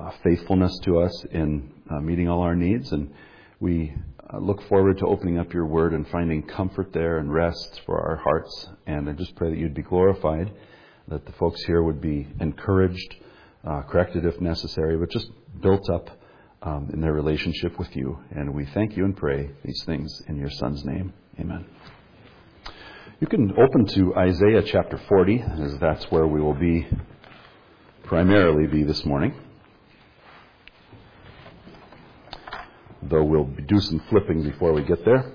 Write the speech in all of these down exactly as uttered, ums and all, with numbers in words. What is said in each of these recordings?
uh, faithfulness to us in uh, meeting all our needs. And we uh, look forward to opening up your word and finding comfort there and rest for our hearts. And I just pray that you'd be glorified, that the folks here would be encouraged, uh, corrected if necessary, but just built up um, in their relationship with you. And we thank you and pray these things in your Son's name. Amen. You can open to Isaiah chapter forty, as that's where we will be, primarily be this morning. Though we'll do some flipping before we get there.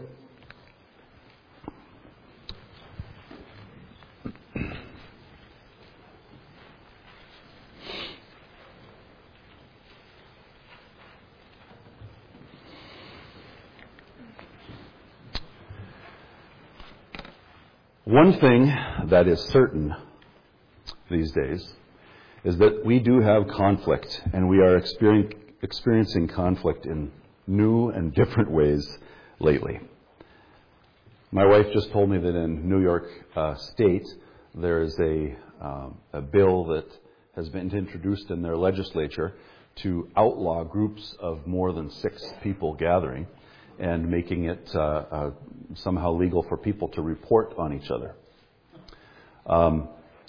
One thing that is certain these days is that we do have conflict, and we are experience, experiencing conflict in new and different ways lately. My wife just told me that in New York uh, State there is a, um, a bill that has been introduced in their legislature to outlaw groups of more than six people gathering, and making it uh, uh, somehow legal for people to report on each other. Um,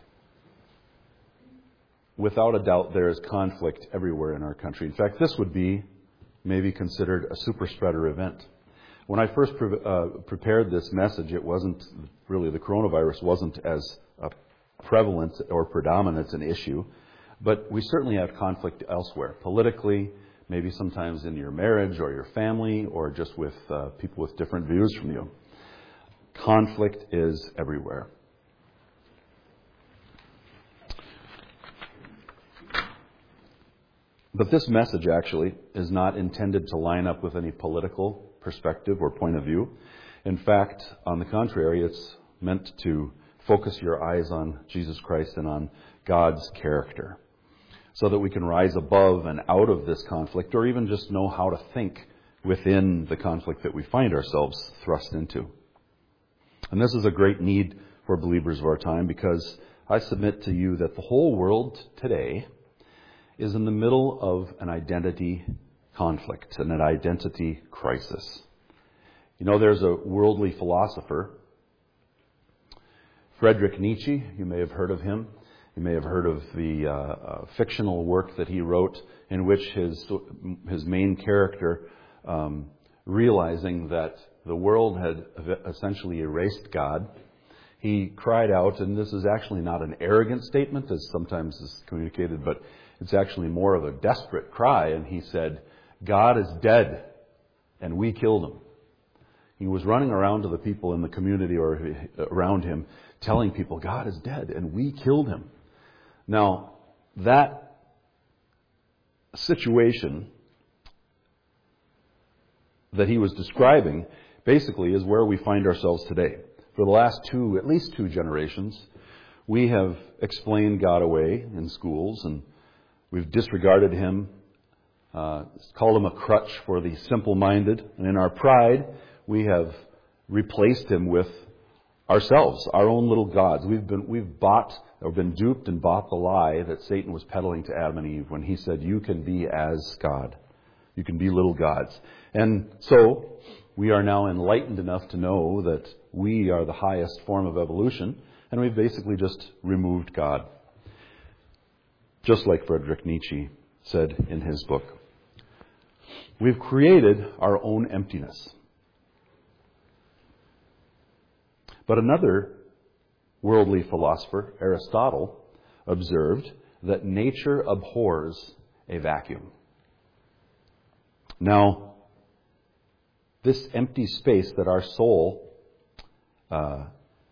without a doubt, there is conflict everywhere in our country. In fact, this would be maybe considered a super spreader event. When I first pre- uh, prepared this message, it wasn't really, the coronavirus wasn't as uh, prevalent or predominant an issue, but we certainly have conflict elsewhere, politically, maybe sometimes in your marriage or your family or just with uh, people with different views from you. Conflict is everywhere. But this message actually is not intended to line up with any political perspective or point of view. In fact, on the contrary, it's meant to focus your eyes on Jesus Christ and on God's character, so that we can rise above and out of this conflict, or even just know how to think within the conflict that we find ourselves thrust into. And this is a great need for believers of our time, because I submit to you that the whole world today is in the middle of an identity conflict and an identity crisis. You know, there's a worldly philosopher, Friedrich Nietzsche. You may have heard of him. You may have heard of the uh, uh, fictional work that he wrote, in which his his main character, um, realizing that the world had essentially erased God, he cried out, and this is actually not an arrogant statement, as sometimes is communicated, but it's actually more of a desperate cry, and he said, "God is dead, and we killed him." He was running around to the people in the community or around him, telling people, "God is dead, and we killed him." Now, that situation that he was describing basically is where we find ourselves today. For the last two, at least two generations, we have explained God away in schools, and we've disregarded him, uh, called him a crutch for the simple-minded, and in our pride, we have replaced him with ourselves, our own little gods. We've been we've bought or been duped and bought the lie that Satan was peddling to Adam and Eve when he said, "You can be as God. You can be little gods." And so we are now enlightened enough to know that we are the highest form of evolution, and we've basically just removed God. Just like Friedrich Nietzsche said in his book. We've created our own emptiness. But another worldly philosopher, Aristotle, observed that nature abhors a vacuum. Now, this empty space that our soul, uh,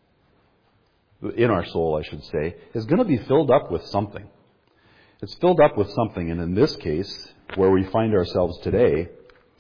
in our soul, I should say, is going to be filled up with something. It's filled up with something, and in this case, where we find ourselves today,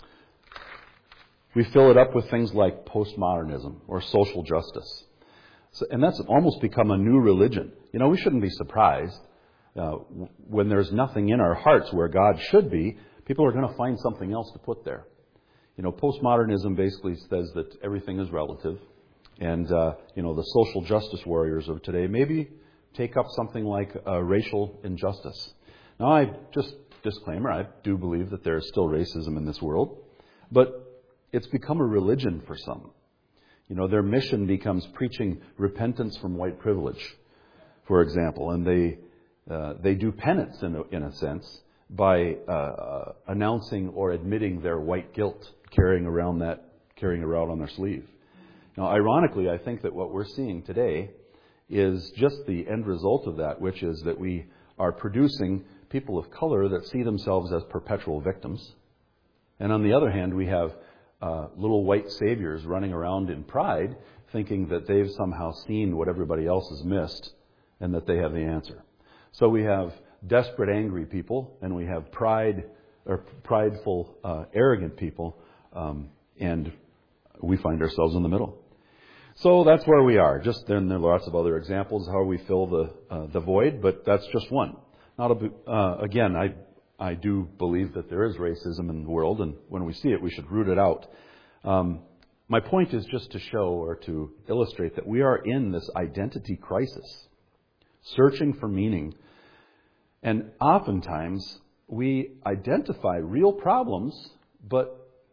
we fill it up with things like postmodernism or social justice. So, and that's almost become a new religion. You know, we shouldn't be surprised uh, when there's nothing in our hearts where God should be. People are going to find something else to put there. You know, postmodernism basically says that everything is relative. And, uh, you know, the social justice warriors of today maybe take up something like uh, racial injustice. Now, I just disclaimer, I do believe that there is still racism in this world, but it's become a religion for some. You know, their mission becomes preaching repentance from white privilege, for example, and they uh, they do penance in a, in a sense by uh, announcing or admitting their white guilt, carrying around that carrying around on their sleeve. Now, ironically, I think that what we're seeing today is just the end result of that, which is that we are producing people of color that see themselves as perpetual victims. And on the other hand, we have uh, little white saviors running around in pride, thinking that they've somehow seen what everybody else has missed and that they have the answer. So we have desperate, angry people, and we have pride or prideful, uh, arrogant people, um, and we find ourselves in the middle. So that's where we are. Just then, there are lots of other examples how we fill the uh, the void, but that's just one. Not a, uh, again, I I do believe that there is racism in the world, and when we see it, we should root it out. Um, my point is just to show or to illustrate that we are in this identity crisis, searching for meaning, and oftentimes we identify real problems, but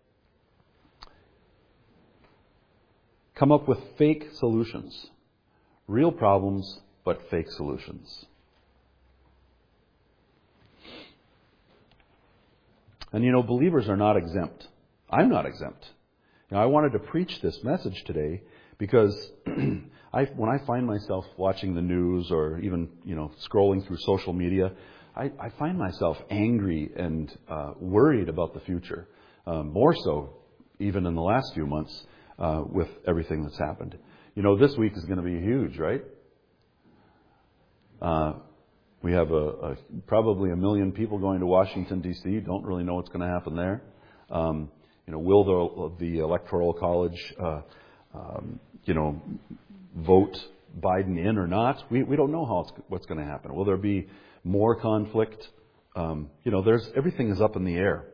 come up with fake solutions. Real problems, but fake solutions. And you know, believers are not exempt. I'm not exempt. Now, I wanted to preach this message today because I, when I find myself watching the news or even, you know, scrolling through social media, I, I find myself angry and uh, worried about the future. Um, more so, even in the last few months, uh, with everything that's happened. You know, this week is going to be huge, right? Uh, we have a, a probably a million people going to Washington, D C Don't really know what's going to happen there. Um, you know, will the, the Electoral College, uh, um, you know, vote Biden in or not? We we don't know how it's, what's going to happen. Will there be more conflict? Um, you know, there's everything is up in the air.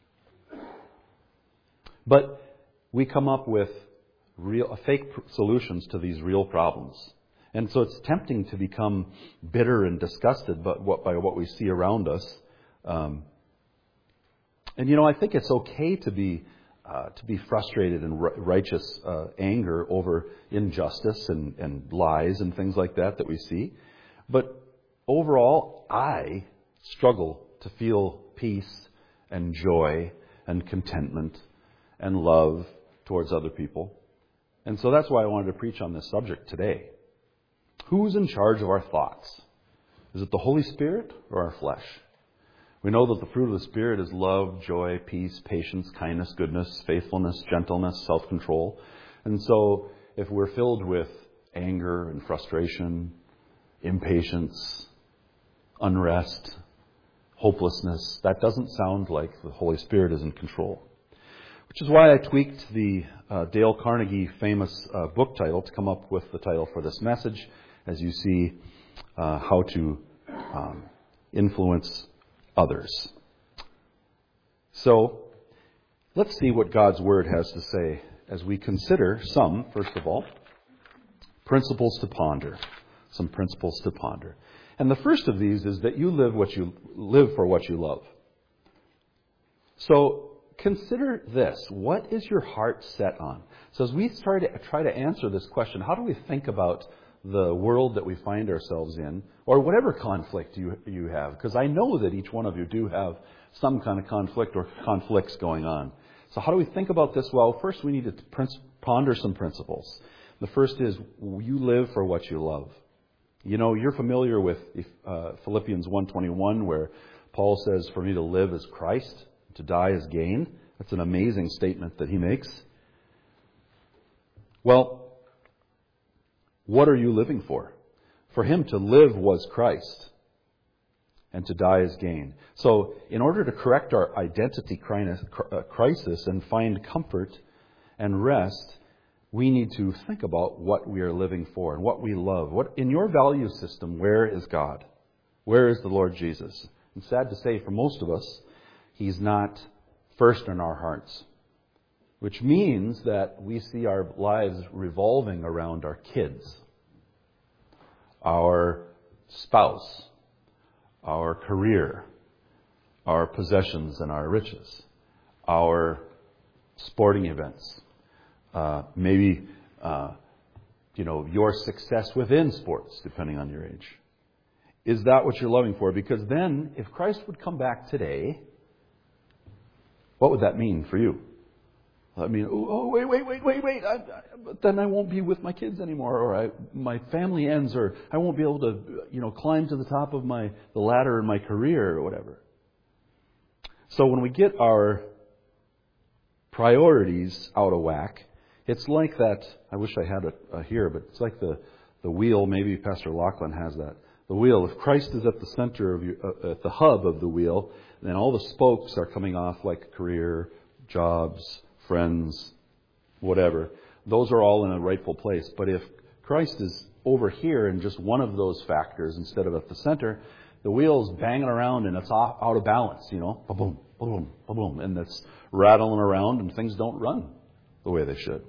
But we come up with real fake solutions to these real problems. And so it's tempting to become bitter and disgusted by what, by what we see around us. Um, and, you know, I think it's okay to be uh, to be frustrated and righteous uh, anger over injustice and, and lies and things like that that we see. But overall, I struggle to feel peace and joy and contentment and love towards other people. And so that's why I wanted to preach on this subject today. Who's in charge of our thoughts? Is it the Holy Spirit or our flesh? We know that the fruit of the Spirit is love, joy, peace, patience, kindness, goodness, faithfulness, gentleness, self-control. And so if we're filled with anger and frustration, impatience, unrest, hopelessness, that doesn't sound like the Holy Spirit is in control. Which is why I tweaked the uh, Dale Carnegie famous uh, book title to come up with the title for this message, as you see uh, how to um, influence others. So, let's see what God's Word has to say as we consider some, first of all, principles to ponder. Some principles to ponder. And the first of these is that you live what you live for what you love. So, consider this. What is your heart set on? So as we try to, try to answer this question, how do we think about the world that we find ourselves in, or whatever conflict you you have? Because I know that each one of you do have some kind of conflict or conflicts going on. So how do we think about this? Well, first we need to ponder some principles. The first is you live for what you love. You know, you're familiar with uh, Philippians one twenty-one, where Paul says, "For me to live is Christ, to die is gain." That's an amazing statement that he makes. Well, what are you living for? For him to live was Christ, and to die is gain. So, in order to correct our identity crisis and find comfort and rest, we need to think about what we are living for and what we love. What in your value system, where is God? Where is the Lord Jesus? And sad to say, for most of us, He's not first in our hearts, which means that we see our lives revolving around our kids, our spouse, our career, our possessions and our riches, our sporting events, uh, maybe, uh, you know, your success within sports, depending on your age. Is that what you're loving for? Because then, if Christ would come back today, what would that mean for you? I mean, oh, wait, wait, wait, wait, wait. I, I, but then I won't be with my kids anymore, or I, my family ends, or I won't be able to, you know, climb to the top of my the ladder in my career or whatever. So when we get our priorities out of whack, it's like that. I wish I had it uh, here, but it's like the the wheel. Maybe Pastor Lachlan has that. The wheel. If Christ is at the center of your, uh, at the hub of the wheel, then all the spokes are coming off, like career, jobs, friends, whatever. Those are all in a rightful place. But if Christ is over here in just one of those factors instead of at the center, the wheel's banging around and it's off, out of balance, you know, boom, boom, boom, and it's rattling around and things don't run the way they should.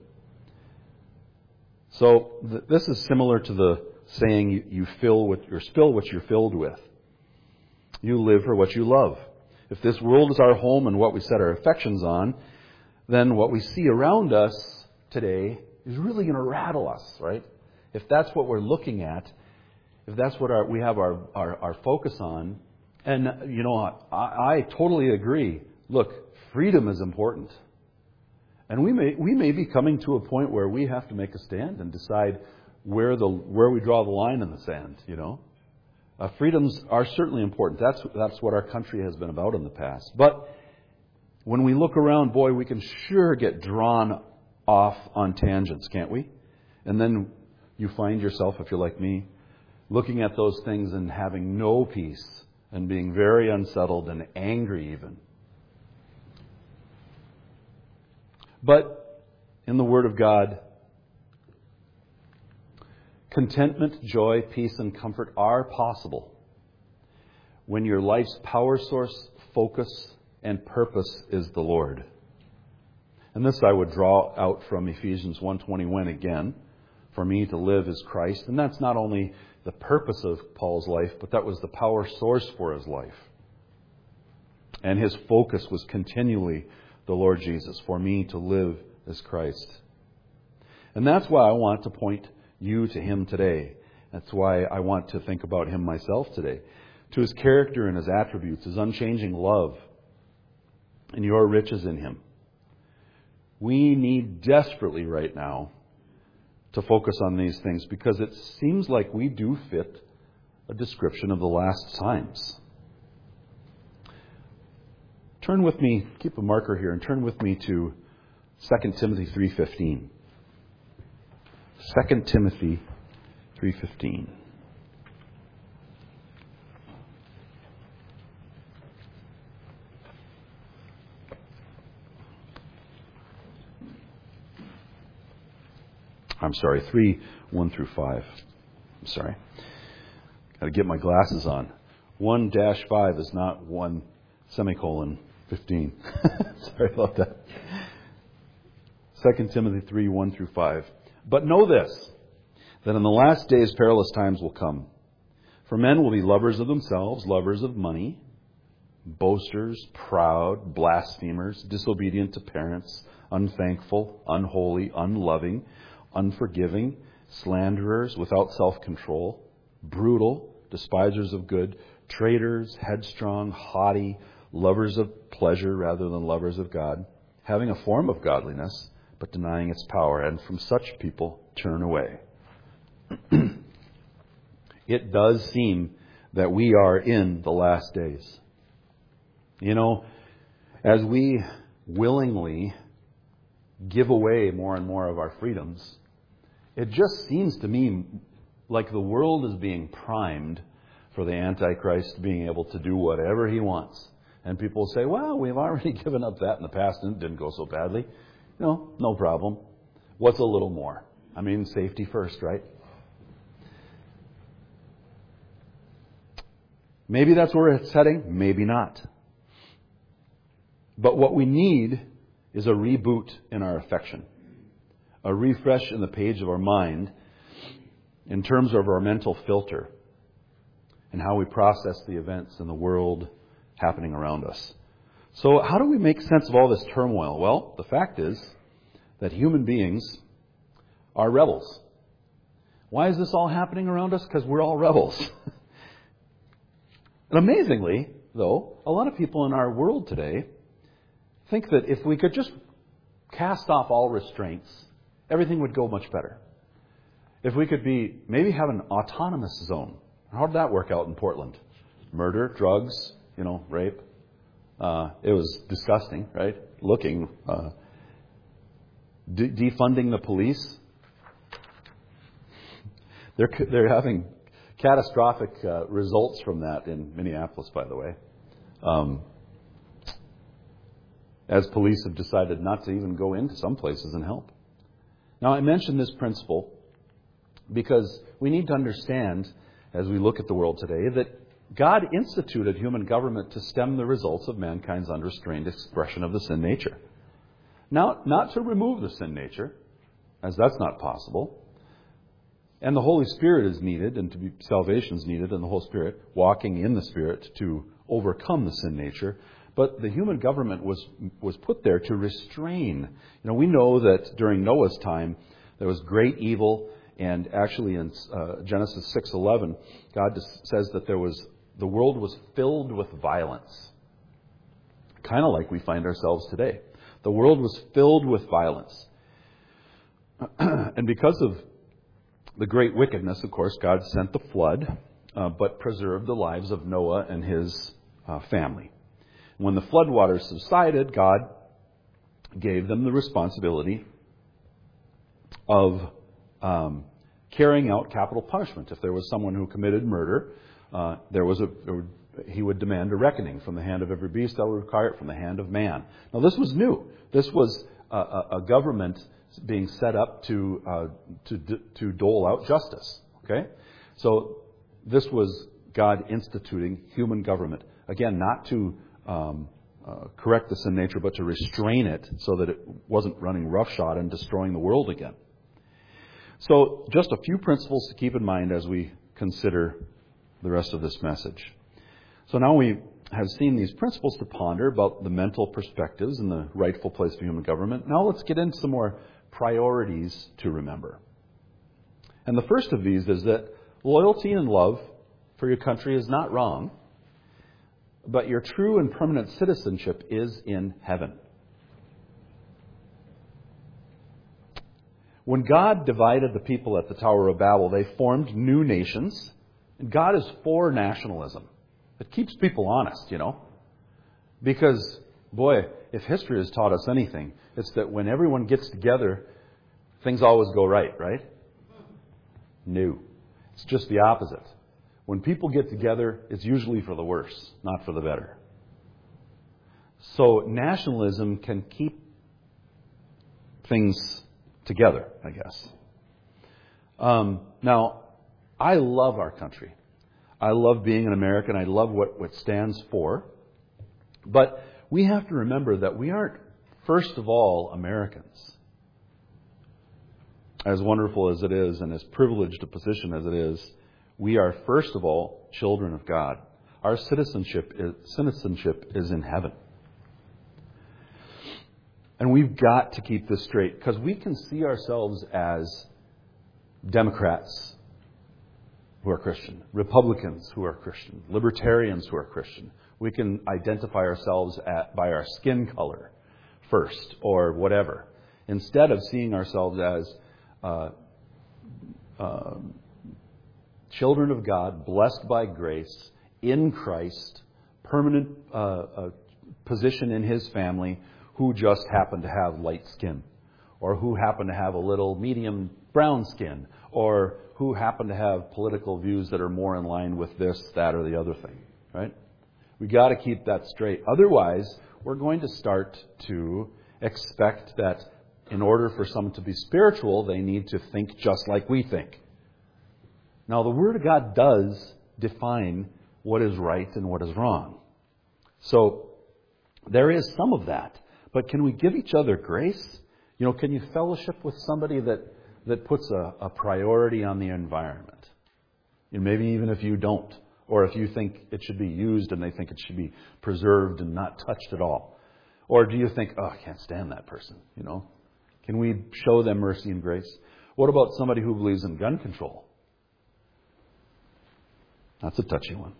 So th- this is similar to the saying, you, you fill what or spill what you're filled with. You live for what you love. If this world is our home and what we set our affections on, then what we see around us today is really going to rattle us, right? If that's what we're looking at, if that's what our, we have our, our, our focus on, and, you know, I, I totally agree. Look, freedom is important. And we may we may be coming to a point where we have to make a stand and decide where the where we draw the line in the sand, you know. Uh, freedoms are certainly important. That's that's what our country has been about in the past. But when we look around, boy, we can sure get drawn off on tangents, can't we? And then you find yourself, if you're like me, looking at those things and having no peace and being very unsettled and angry even. But in the Word of God, contentment, joy, peace, and comfort are possible when your life's power source, focus, and purpose is the Lord. And this I would draw out from Ephesians one twenty-one again. For me to live is Christ. And that's not only the purpose of Paul's life, but that was the power source for his life. And his focus was continually the Lord Jesus. For me to live is Christ. And that's why I want to point you to Him today. That's why I want to think about Him myself today. To His character and His attributes, His unchanging love, and your riches in Him. We need desperately right now to focus on these things because it seems like we do fit a description of the last times. Turn with me, keep a marker here, and turn with me to Second Timothy three fifteen. Second Timothy three fifteen. I'm sorry, three, one through five. I'm sorry. Got to get my glasses on. one dash five is not one semicolon fifteen. Sorry about that. Second Timothy three, one through five. But know this, that in the last days perilous times will come. For men will be lovers of themselves, lovers of money, boasters, proud, blasphemers, disobedient to parents, unthankful, unholy, unloving, unforgiving, slanderers, without self-control, brutal, despisers of good, traitors, headstrong, haughty, lovers of pleasure rather than lovers of God, having a form of godliness, but denying its power. And from such people turn away. It does seem that we are in the last days. You know, as we willingly give away more and more of our freedoms, it just seems to me like the world is being primed for the Antichrist being able to do whatever he wants. And people say, well, we've already given up that in the past and it didn't go so badly. No, no problem. What's a little more? I mean, safety first, right? Maybe that's where it's heading. Maybe not. But what we need is a reboot in our affection. A refresh in the page of our mind in terms of our mental filter and how we process the events in the world happening around us. So how do we make sense of all this turmoil? Well, the fact is that human beings are rebels. Why is this all happening around us? Because we're all rebels. And amazingly, though, a lot of people in our world today think that if we could just cast off all restraints, everything would go much better. If we could be, maybe have an autonomous zone. How did that work out in Portland? Murder, drugs, you know, rape. Uh, it was disgusting, right? Looking, uh, de- defunding the police. They're they're having catastrophic uh, results from that in Minneapolis, by the way. Um, as police have decided not to even go into some places and help. Now, I mention this principle because we need to understand, as we look at the world today, that God instituted human government to stem the results of mankind's unrestrained expression of the sin nature. Now, not to remove the sin nature, as that's not possible. And the Holy Spirit is needed, and to be salvation is needed, and the Holy Spirit, walking in the Spirit to overcome the sin nature. But the human government was was put there to restrain. You know, we know that during Noah's time, there was great evil, and actually in uh, Genesis six eleven, God says that there was the world was filled with violence. Kind of like we find ourselves today. The world was filled with violence. And because of the great wickedness, of course, God sent the flood, uh, but preserved the lives of Noah and his uh, family. When the floodwaters subsided, God gave them the responsibility of um, carrying out capital punishment. If there was someone who committed murder, uh, there was a there would, he would demand a reckoning from the hand of every beast that would require it from the hand of man. Now, this was new. This was a, a, a government being set up to uh, to to dole out justice. Okay, so this was God instituting human government again, not to um, uh, correct the sin nature, but to restrain it so that it wasn't running roughshod and destroying the world again. So, just a few principles to keep in mind as we consider the rest of this message. So now we have seen these principles to ponder about the mental perspectives and the rightful place for human government. Now let's get into some more priorities to remember. And the first of these is that loyalty and love for your country is not wrong, but your true and permanent citizenship is in heaven. When God divided the people at the Tower of Babel, they formed new nations. And God is for nationalism. It keeps people honest, you know. Because, boy, if history has taught us anything, it's that when everyone gets together, things always go right, right? No. It's just the opposite. When people get together, it's usually for the worse, not for the better. So nationalism can keep things together, I guess. Um, now, I love our country. I love being an American. I love what, what it stands for. But we have to remember that we aren't, first of all, Americans. As wonderful as it is and as privileged a position as it is, we are, first of all, children of God. Our citizenship is, citizenship is in heaven. And we've got to keep this straight, because we can see ourselves as Democrats who are Christian, Republicans who are Christian, Libertarians who are Christian. We can identify ourselves at, by our skin color first, or whatever, instead of seeing ourselves as uh, uh, children of God, blessed by grace, in Christ, permanent uh, uh, position in His family, who just happen to have light skin, or who happen to have a little medium brown skin, or who happen to have political views that are more in line with this, that, or the other thing, right? We got to keep that straight. Otherwise, we're going to start to expect that in order for someone to be spiritual, they need to think just like we think. Now, the Word of God does define what is right and what is wrong. So, there is some of that. But can we give each other grace? You know, can you fellowship with somebody that, that puts a, a priority on the environment? And maybe even if you don't, Or if you think it should be used and they think it should be preserved and not touched at all. Or do you think, oh, I can't stand that person, you know? Can we show them mercy and grace? What about somebody who believes in gun control? That's a touchy one.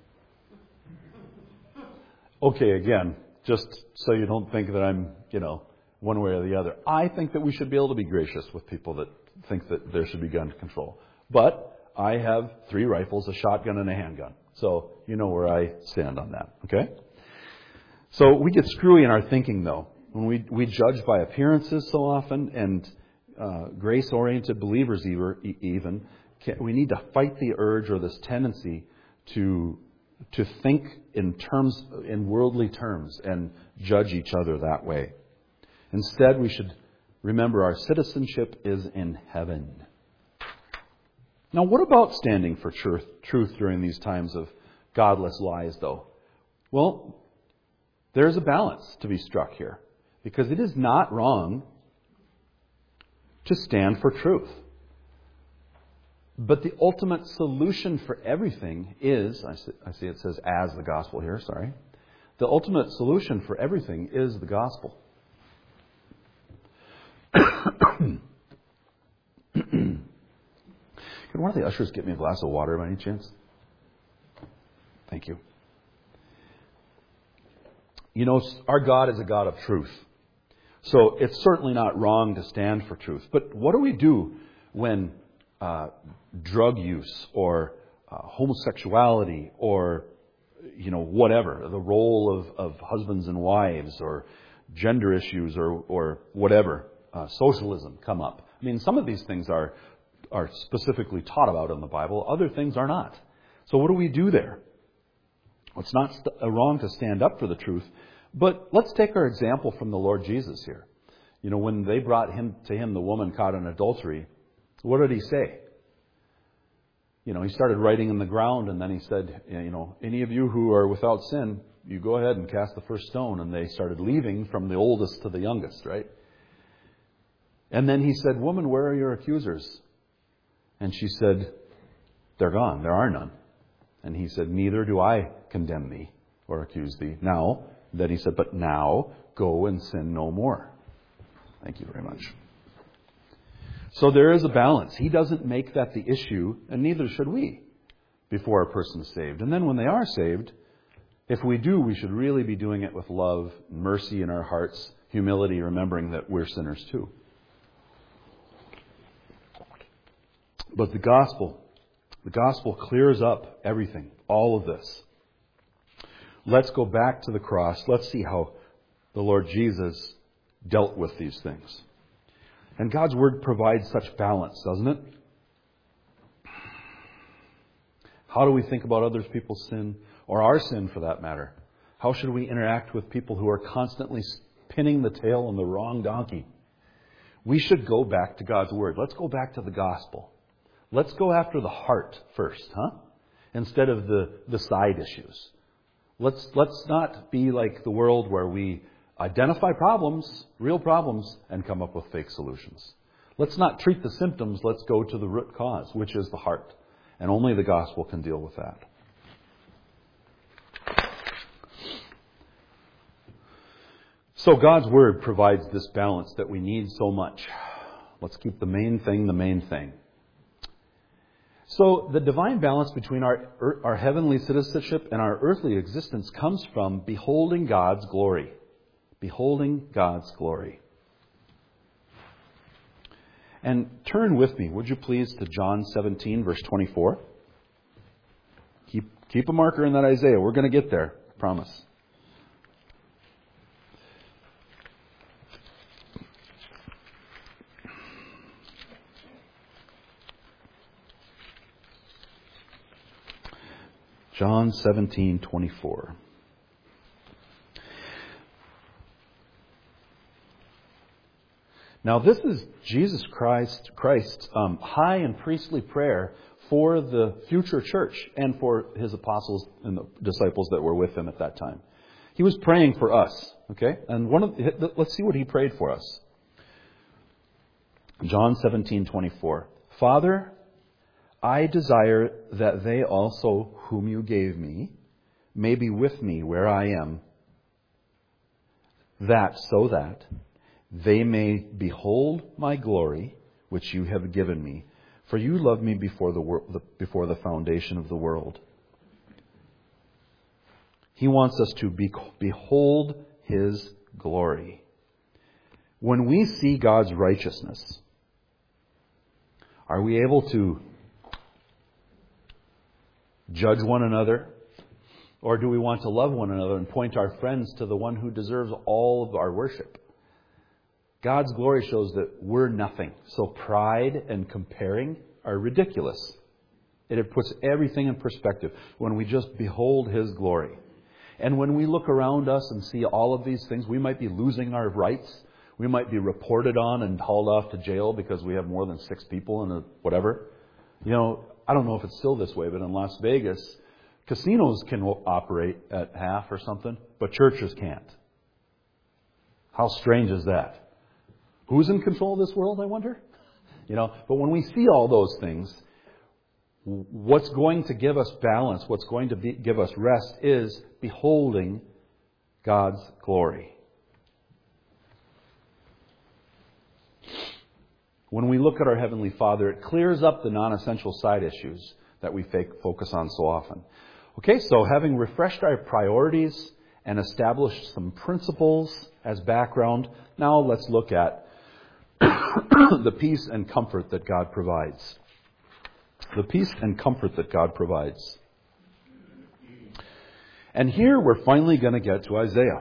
Okay, again, just so you don't think that I'm, you know, one way or the other. I think that we should be able to be gracious with people that think that there should be gun control. But I have three rifles, a shotgun, and a handgun. So you know where I stand on that, okay? So we get screwy in our thinking, though. When we, we judge by appearances so often, and uh, grace-oriented believers even, can, we need to fight the urge or this tendency to to think in terms, in worldly terms, and judge each other that way. Instead, we should remember our citizenship is in heaven. Now, what about standing for truth, truth during these times of godless lies, though? Well, there's a balance to be struck here, because it is not wrong to stand for truth. But the ultimate solution for everything is, I see, I see it says as the gospel here, sorry. The ultimate solution for everything is the gospel. Could one of the ushers get me a glass of water by any chance? Thank you. You know, our God is a God of truth. So it's certainly not wrong to stand for truth. But what do we do when uh, drug use or uh, homosexuality or, you know, whatever, the role of, of husbands and wives or gender issues or, or whatever, uh, socialism come up? I mean, some of these things are are specifically taught about in the Bible. Other things are not. So what do we do there? Well, it's not st- wrong to stand up for the truth. But let's take our example from the Lord Jesus here. You know, when they brought him to him, the woman caught in adultery, what did he say? You know, he started writing in the ground, and then he said, you know, any of you who are without sin, you go ahead and cast the first stone. And they started leaving from the oldest to the youngest, right? And then he said, woman, where are your accusers? And she said, they're gone. There are none. And he said, neither do I condemn thee or accuse thee. Now, then he said, but now go and sin no more. Thank you very much. So there is a balance. He doesn't make that the issue, and neither should we, before a person is saved. And then when they are saved, if we do, we should really be doing it with love, mercy in our hearts, humility, remembering that we're sinners too. But the gospel, the gospel clears up everything, all of this. Let's go back to the cross. Let's see how the Lord Jesus dealt with these things. And God's Word provides such balance, doesn't it? How do we think about other people's sin, or our sin for that matter? How should we interact with people who are constantly pinning the tail on the wrong donkey? We should go back to God's Word. Let's go back to the gospel. Let's go after the heart first, huh? Instead of the, the side issues. Let's let's not be like the world where we identify problems, real problems, and come up with fake solutions. Let's not treat the symptoms. Let's go to the root cause, which is the heart. And only the gospel can deal with that. So God's Word provides this balance that we need so much. Let's keep the main thing the main thing. So the divine balance between our, our heavenly citizenship and our earthly existence comes from beholding God's glory. Beholding God's glory. And turn with me, would you please, to John seventeen, verse twenty-four. Keep, keep a marker in that Isaiah. We're going to get there, I promise. John seventeen, twenty-four. Now this is Jesus Christ, Christ's um, high and priestly prayer for the future church and for his apostles and the disciples that were with him at that time. He was praying for us, okay? And one of the, let's see what he prayed for us. John seventeen, twenty-four. Father, I desire that they also whom you gave me may be with me where I am, that so that they may behold my glory, which you have given me. For you loved me before the, wor- the before the foundation of the world. He wants us to be, behold His glory. When we see God's righteousness, are we able to judge one another? Or do we want to love one another and point our friends to the one who deserves all of our worship? God's glory shows that we're nothing. So pride and comparing are ridiculous. It puts everything in perspective when we just behold His glory. And when we look around us and see all of these things, we might be losing our rights. We might be reported on and hauled off to jail because we have more than six people in a whatever. You know, I don't know if it's still this way, but in Las Vegas, casinos can operate at half or something, but churches can't. How strange is that? Who's in control of this world, I wonder? You know, but when we see all those things, what's going to give us balance, what's going to be, give us rest is beholding God's glory. When we look at our Heavenly Father, it clears up the non-essential side issues that we focus on so often. Okay, so having refreshed our priorities and established some principles as background, now let's look at the peace and comfort that God provides. The peace and comfort that God provides. And here we're finally going to get to Isaiah.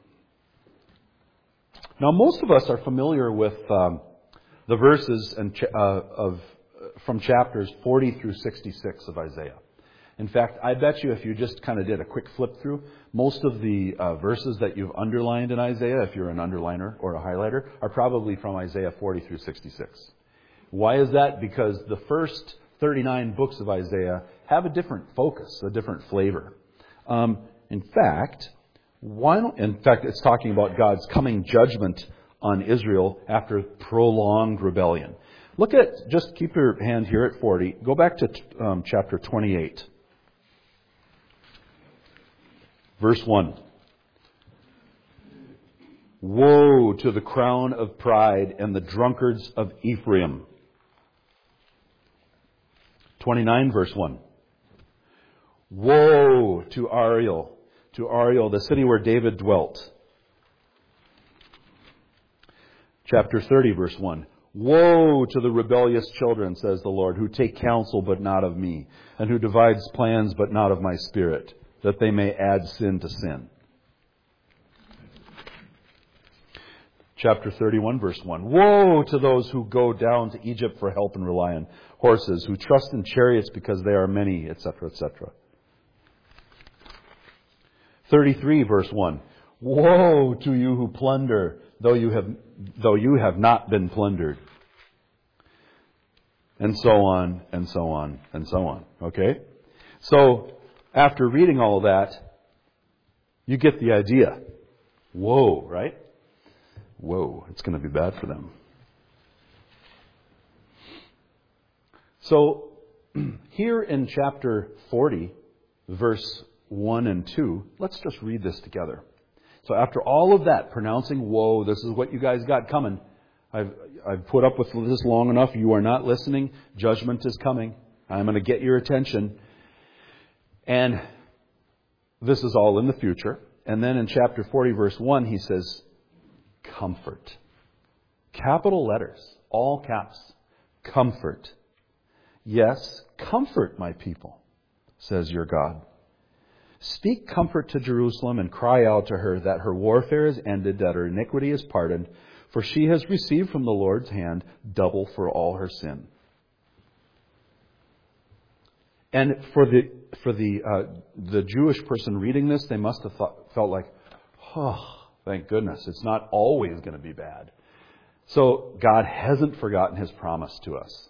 Now, most of us are familiar with um, the verses and ch- uh, of from chapters forty through sixty-six of Isaiah. In fact, I bet you if you just kind of did a quick flip through, most of the uh, verses that you've underlined in Isaiah, if you're an underliner or a highlighter, are probably from Isaiah forty through sixty-six. Why is that? Because the first thirty-nine books of Isaiah have a different focus, a different flavor. Um, in fact, why don't, in fact, it's talking about God's coming judgment on Israel after prolonged rebellion. Look at, just keep your hand here at forty. Go back to um, chapter twenty-eight. Verse one. Woe to the crown of pride and the drunkards of Ephraim. twenty-nine, verse one. Woe to Ariel, to Ariel, the city where David dwelt. Chapter thirty, verse one. Woe to the rebellious children, says the Lord, who take counsel but not of me, and who divides plans but not of my spirit, that they may add sin to sin. Chapter thirty-one, verse one. Woe to those who go down to Egypt for help and rely on horses, who trust in chariots because they are many, et cetera, et cetera. thirty-three, verse one. Woe to you who plunder, though you have though you have not been plundered. And so on, and so on, and so on. Okay? So, after reading all of that, you get the idea. Whoa, right? Whoa, it's going to be bad for them. So, here in chapter forty, verse one and two, let's just read this together. So after all of that, pronouncing woe, this is what you guys got coming. I've, I've put up with this long enough. You are not listening. Judgment is coming. I'm going to get your attention. And this is all in the future. And then in chapter forty, verse one, he says, comfort. Capital letters, all caps. Comfort. Yes, comfort my people, says your God. Speak comfort to Jerusalem and cry out to her that her warfare is ended, that her iniquity is pardoned, for she has received from the Lord's hand double for all her sin. And for the for the uh, the Jewish person reading this, they must have thought, felt like, oh, thank goodness, it's not always going to be bad. So God hasn't forgotten His promise to us.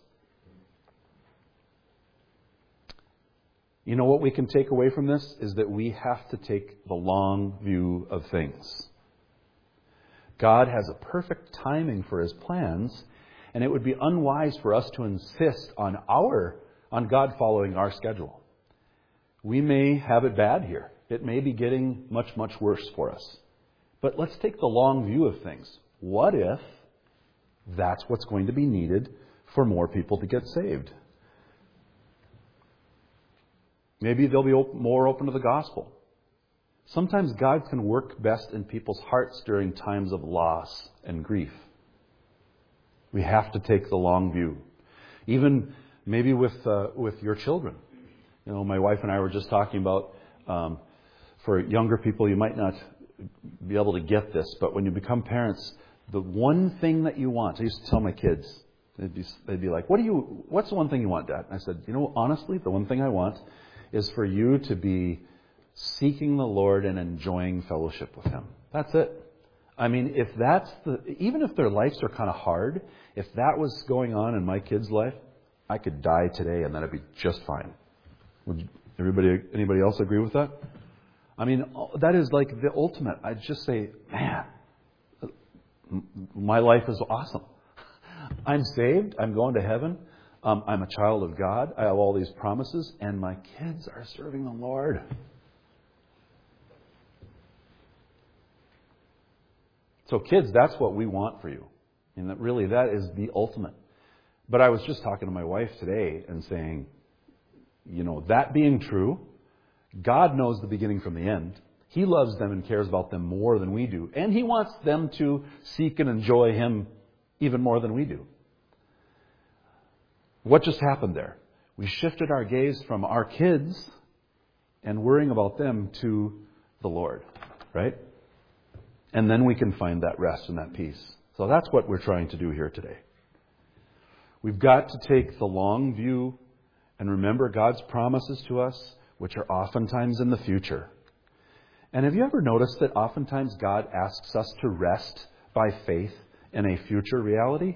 You know what we can take away from this is that we have to take the long view of things. God has a perfect timing for His plans, and it would be unwise for us to insist on our on God following our schedule. We may have it bad here. It may be getting much, much worse for us. But let's take the long view of things. What if that's what's going to be needed for more people to get saved? Maybe they'll be op- more open to the gospel. Sometimes God can work best in people's hearts during times of loss and grief. We have to take the long view. Even maybe with uh, with your children. You know, my wife and I were just talking about, um, for younger people, you might not be able to get this, but when you become parents, the one thing that you want, I used to tell my kids, they'd be, they'd be like, what do you, what's the one thing you want, Dad? And I said, you know, honestly, the one thing I want is for you to be seeking the Lord and enjoying fellowship with Him. That's it. I mean, if that's the, even if their lives are kind of hard, if that was going on in my kid's life, I could die today and that'd be just fine. Would everybody, anybody else agree with that? I mean, that is like the ultimate. I'd just say, man, my life is awesome. I'm saved. I'm going to heaven. Um, I'm a child of God. I have all these promises, and my kids are serving the Lord. So kids, that's what we want for you. And that really, that is the ultimate. But I was just talking to my wife today and saying, you know, that being true, God knows the beginning from the end. He loves them and cares about them more than we do. And He wants them to seek and enjoy Him even more than we do. What just happened there? We shifted our gaze from our kids and worrying about them to the Lord, right? And then we can find that rest and that peace. So that's what we're trying to do here today. We've got to take the long view and remember God's promises to us, which are oftentimes in the future. And have you ever noticed that oftentimes God asks us to rest by faith in a future reality?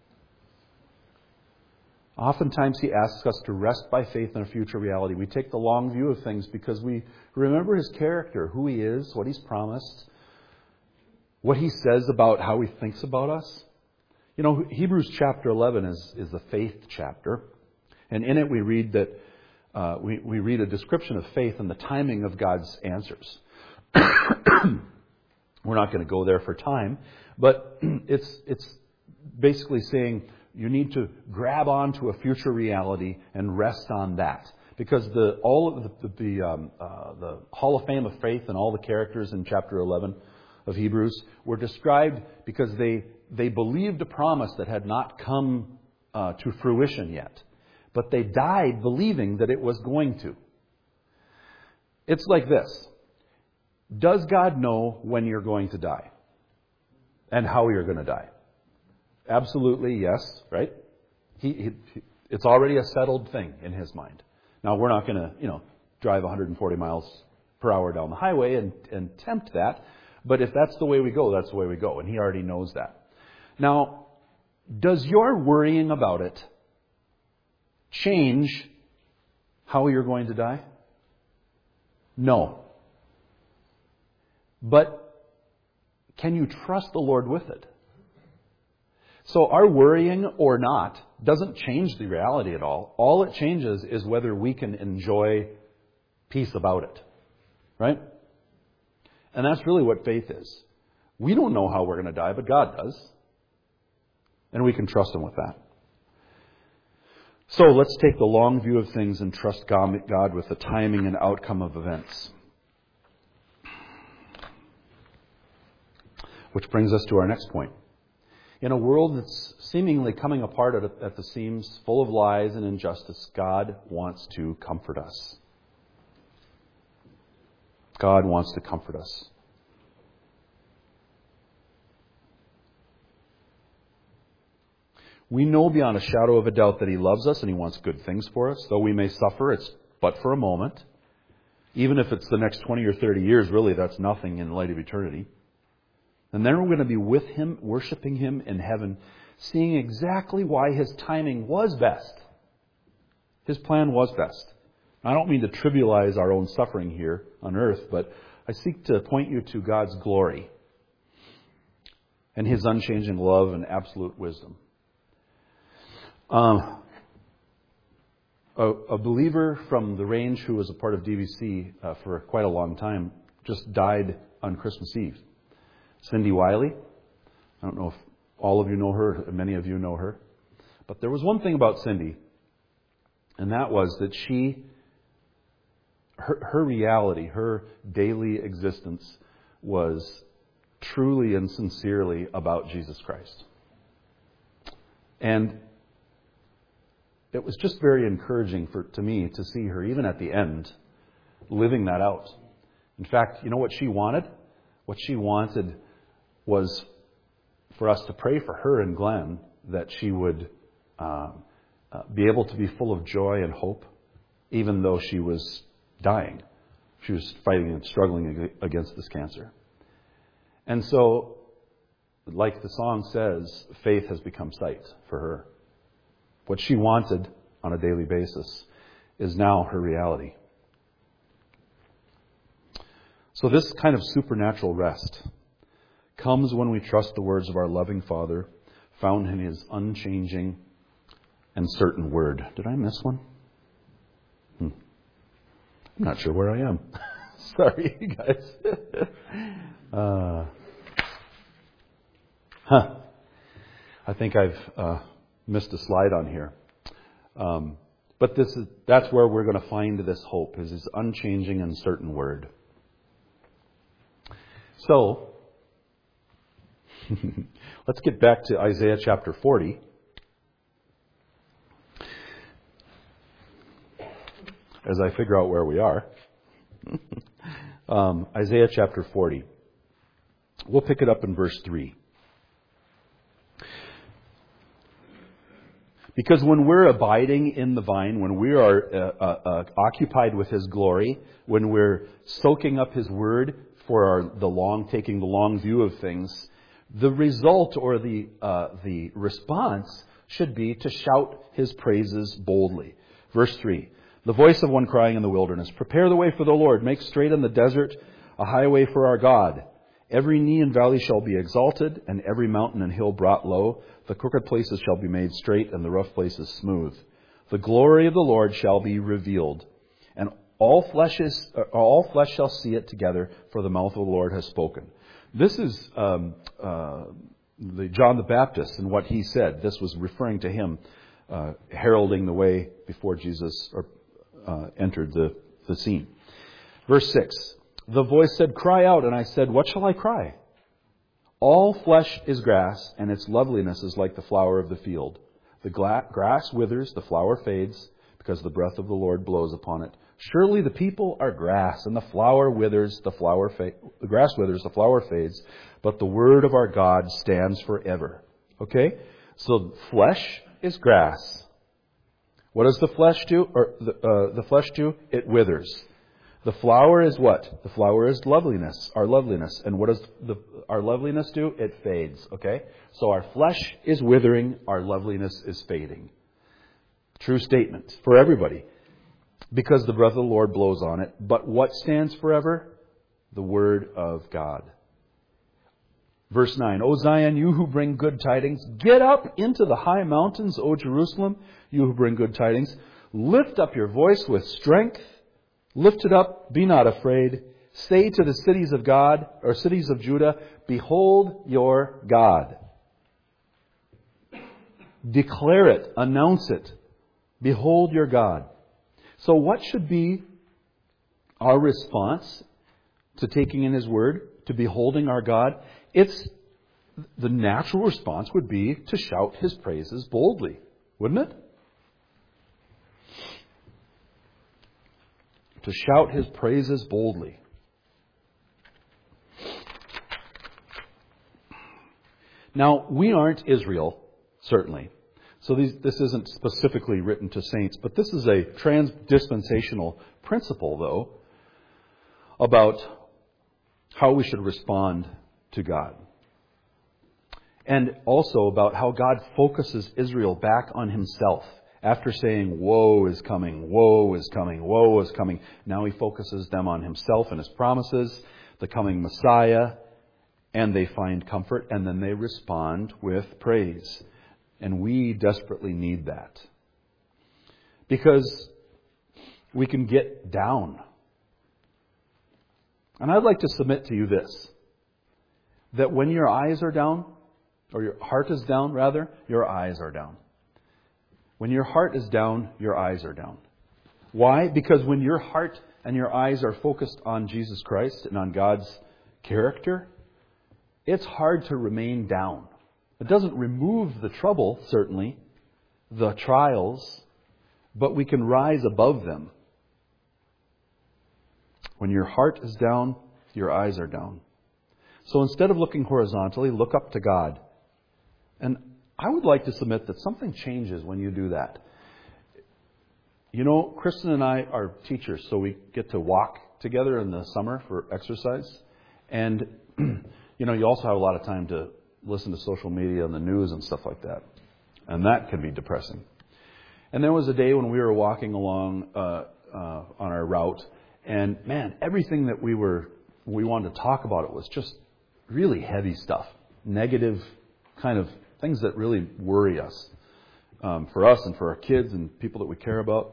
Oftentimes He asks us to rest by faith in a future reality. We take the long view of things because we remember His character, who He is, what He's promised, what He says about how He thinks about us. You know, Hebrews chapter eleven is, is the faith chapter. And in it we read that uh, we, we read a description of faith and the timing of God's answers. We're not going to go there for time, but it's it's basically saying you need to grab onto a future reality and rest on that, because the all of the the, um, uh, the Hall of Fame of faith and all the characters in chapter eleven of Hebrews were described because they they believed a promise that had not come uh, to fruition yet, but they died believing that it was going to. It's like this. Does God know when you're going to die? And how you're going to die? Absolutely, yes, right? He, he, it's already a settled thing in His mind. Now, we're not going to, you know, drive one hundred forty miles per hour down the highway and, and tempt that. But if that's the way we go, that's the way we go. And He already knows that. Now, does your worrying about it change how you're going to die? No. But can you trust the Lord with it? So our worrying or not doesn't change the reality at all. All it changes is whether we can enjoy peace about it. Right? And that's really what faith is. We don't know how we're going to die, but God does. And we can trust Him with that. So let's take the long view of things and trust God with the timing and outcome of events. Which brings us to our next point. In a world that's seemingly coming apart at, at the seams, full of lies and injustice, God wants to comfort us. God wants to comfort us. We know beyond a shadow of a doubt that He loves us and He wants good things for us. Though we may suffer, it's but for a moment. Even if it's the next twenty or thirty years, really that's nothing in light of eternity. And then we're going to be with Him, worshiping Him in heaven, seeing exactly why His timing was best. His plan was best. I don't mean to trivialize our own suffering here on earth, but I seek to point you to God's glory and His unchanging love and absolute wisdom. Um, a, a believer from the range who was a part of D V C uh, for quite a long time just died on Christmas Eve. Cindy Wiley. I don't know if all of you know her, many of you know her. But there was one thing about Cindy, and that was that she, her, her reality, her daily existence was truly and sincerely about Jesus Christ. And it was just very encouraging for to me to see her, even at the end, living that out. In fact, you know what she wanted? What she wanted was for us to pray for her and Glenn that she would um, uh, be able to be full of joy and hope, even though she was dying. She was fighting and struggling against this cancer. And so, like the song says, faith has become sight for her. What she wanted on a daily basis is now her reality. So this kind of supernatural rest comes when we trust the words of our loving Father, found in His unchanging and certain Word. Did I miss one? Hmm. I'm not sure where I am. Sorry, you guys. uh, huh. I think I've uh, missed a slide on here. Um, but this is that's where we're going to find this hope, is His unchanging and certain Word. So, let's get back to Isaiah chapter forty. As I figure out where we are. um, Isaiah chapter forty. We'll pick it up in verse three. Because when we're abiding in the vine, when we are uh, uh, uh, occupied with His glory, when we're soaking up His word for our, the long, taking the long view of things, the result or the uh, the response should be to shout His praises boldly. Verse three. The voice of one crying in the wilderness, prepare the way for the Lord, make straight in the desert a highway for our God. Every knee and valley shall be exalted, and every mountain and hill brought low. The crooked places shall be made straight, and the rough places smooth. The glory of the Lord shall be revealed, and all flesh is uh, all flesh shall see it together, for the mouth of the Lord has spoken. This is um, uh, the John the Baptist and what he said. This was referring to him uh, heralding the way before Jesus or uh, entered the, the scene. Verse six. The voice said, cry out. And I said, what shall I cry? All flesh is grass, and its loveliness is like the flower of the field. The gla- grass withers, the flower fades, because the breath of the Lord blows upon it. Surely the people are grass, and the flower withers, the flower fa- the grass withers, the flower fades, but the word of our God stands forever. Okay? So flesh is grass. What does the flesh do? Or the, uh, the flesh do? It withers. The flower is what? The flower is loveliness, our loveliness. And what does the, our loveliness do? It fades, okay? So our flesh is withering, our loveliness is fading. True statement for everybody. Because the breath of the Lord blows on it. But what stands forever? The Word of God. Verse nine, O Zion, you who bring good tidings, get up into the high mountains, O Jerusalem, you who bring good tidings. Lift up your voice with strength. Lift it up, be not afraid. Say to the cities of God, or cities of Judah, behold your God. Declare it, announce it. Behold your God. So what should be our response to taking in His Word, to beholding our God? It's the natural response would be to shout His praises boldly, wouldn't it? To shout His praises boldly. Now, we aren't Israel, certainly. So these, this isn't specifically written to saints, but this is a trans-dispensational principle, though, about how we should respond to God. And also about how God focuses Israel back on Himself. After saying, woe is coming, woe is coming, woe is coming, now He focuses them on Himself and His promises, the coming Messiah, and they find comfort, and then they respond with praise. And we desperately need that. because we can get down. And I'd like to submit to you this, that when your eyes are down, or your heart is down, rather, your eyes are down. When your heart is down, your eyes are down. Why? Because when your heart and your eyes are focused on Jesus Christ and on God's character, it's hard to remain down. It doesn't remove the trouble, certainly, the trials, but we can rise above them. When your heart is down, your eyes are down. So instead of looking horizontally, look up to God. And I would like to submit that something changes when you do that. You know, Kristen and I are teachers, so we get to walk together in the summer for exercise. And, you know, you also have a lot of time to listen to social media and the news and stuff like that. And that can be depressing. And there was a day when we were walking along uh, uh, on our route, and man, everything that we were we wanted to talk about, it was just really heavy stuff, negative kind of things that really worry us, um, for us and for our kids and people that we care about.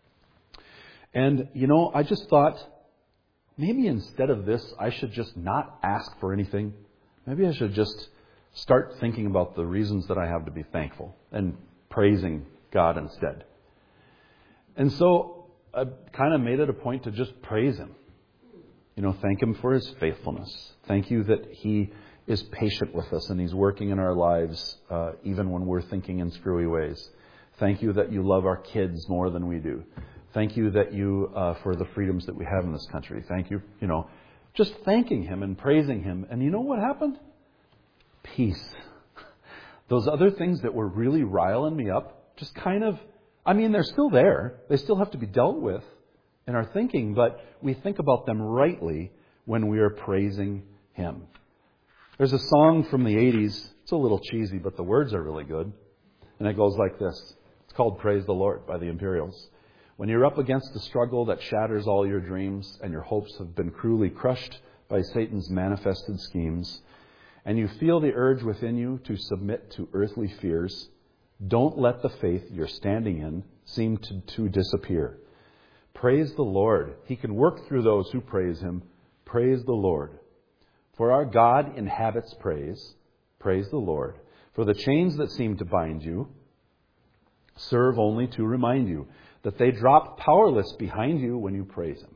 And you know, I just thought, maybe instead of this, I should just not ask for anything. Maybe I should just start thinking about the reasons that I have to be thankful and praising God instead. And so I kind of made it a point to just praise Him. You know, thank Him for His faithfulness. Thank you that He is patient with us and He's working in our lives uh, even when we're thinking in screwy ways. Thank you that you love our kids more than we do. Thank you that you, uh, for the freedoms that we have in this country. Thank you, you know, just thanking Him and praising Him. And you know what happened? Peace. Those other things that were really riling me up, just kind of, I mean, they're still there. They still have to be dealt with in our thinking, but we think about them rightly when we are praising Him. There's a song from the eighties. It's a little cheesy, but the words are really good. And it goes like this. It's called Praise the Lord by the Imperials. When you're up against a struggle that shatters all your dreams and your hopes have been cruelly crushed by Satan's manifested schemes, and you feel the urge within you to submit to earthly fears, don't let the faith you're standing in seem to, to disappear. Praise the Lord. He can work through those who praise Him. Praise the Lord. For our God inhabits praise. Praise the Lord. For the chains that seem to bind you serve only to remind you that they drop powerless behind you when you praise Him.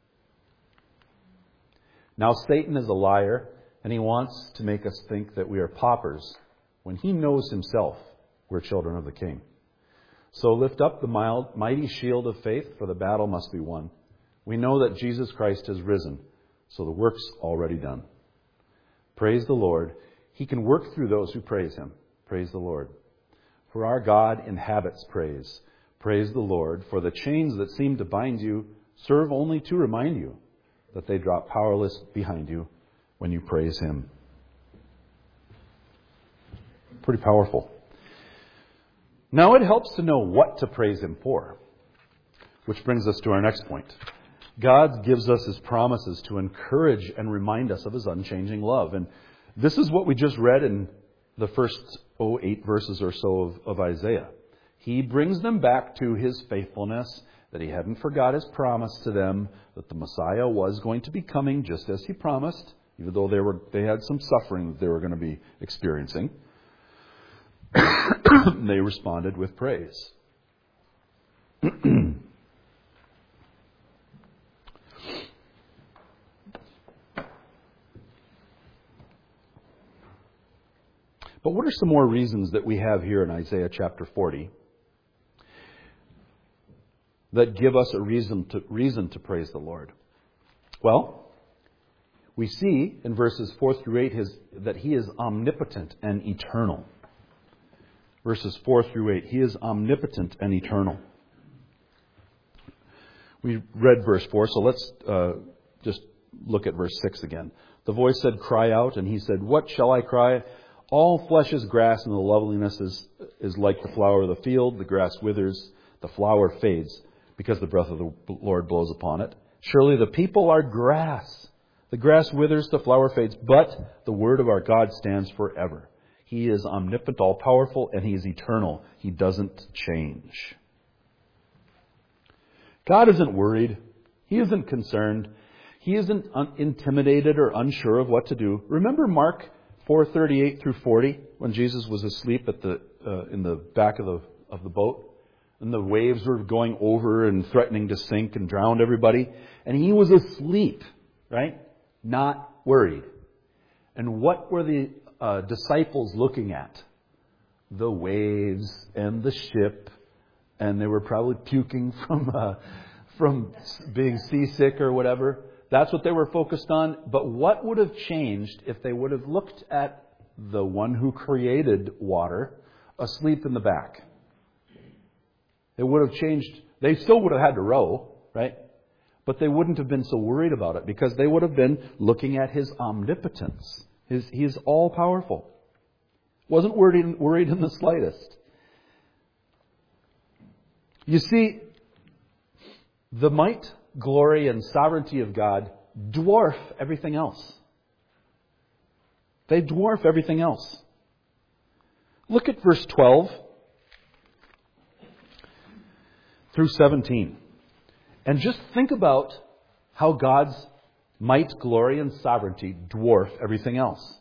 Now Satan is a liar, and he wants to make us think that we are paupers when he knows himself we're children of the King. So lift up the mild, mighty shield of faith, for the battle must be won. We know that Jesus Christ has risen, so the work's already done. Praise the Lord. He can work through those who praise Him. Praise the Lord. For our God inhabits praise. Praise the Lord. For the chains that seem to bind you serve only to remind you that they drop powerless behind you when you praise Him. Pretty powerful. Now it helps to know what to praise Him for, which brings us to our next point. God gives us His promises to encourage and remind us of His unchanging love. And this is what we just read in the first oh, eight verses or so of, of Isaiah. He brings them back to His faithfulness, that He hadn't forgot His promise to them, that the Messiah was going to be coming just as He promised, even though they were they had some suffering that they were going to be experiencing. They responded with praise. But what are some more reasons that we have here in Isaiah chapter forty that give us a reason to, reason to praise the Lord? Well, we see in verses four through eight his, that He is omnipotent and eternal. Verses four through eight, He is omnipotent and eternal. We read verse four, so let's uh, just look at verse six again. The voice said, "Cry out," and He said, "What shall I cry? All flesh is grass, and the loveliness is, is like the flower of the field. The grass withers, the flower fades, because the breath of the Lord blows upon it. Surely the people are grass. The grass withers, the flower fades, but the word of our God stands forever." He is omnipotent, all-powerful, and He is eternal. He doesn't change. God isn't worried. He isn't concerned. He isn't un- intimidated or unsure of what to do. Remember Mark four thirty-eight through forty, when Jesus was asleep at the uh, in the back of the of the boat, and the waves were going over and threatening to sink and drown everybody, and he was asleep, right? Not worried. And what were the uh, disciples looking at? The waves and the ship, and they were probably puking from uh, from being seasick or whatever. That's what they were focused on. But what would have changed if they would have looked at the one who created water asleep in the back? It would have changed. They still would have had to row, right? But they wouldn't have been so worried about it because they would have been looking at His omnipotence. His, he is all-powerful. Wasn't worried, worried in the slightest. You see, the might, glory, and sovereignty of God dwarf everything else. They dwarf everything else. Look at verse twelve through seventeen. And just think about how God's might, glory, and sovereignty dwarf everything else.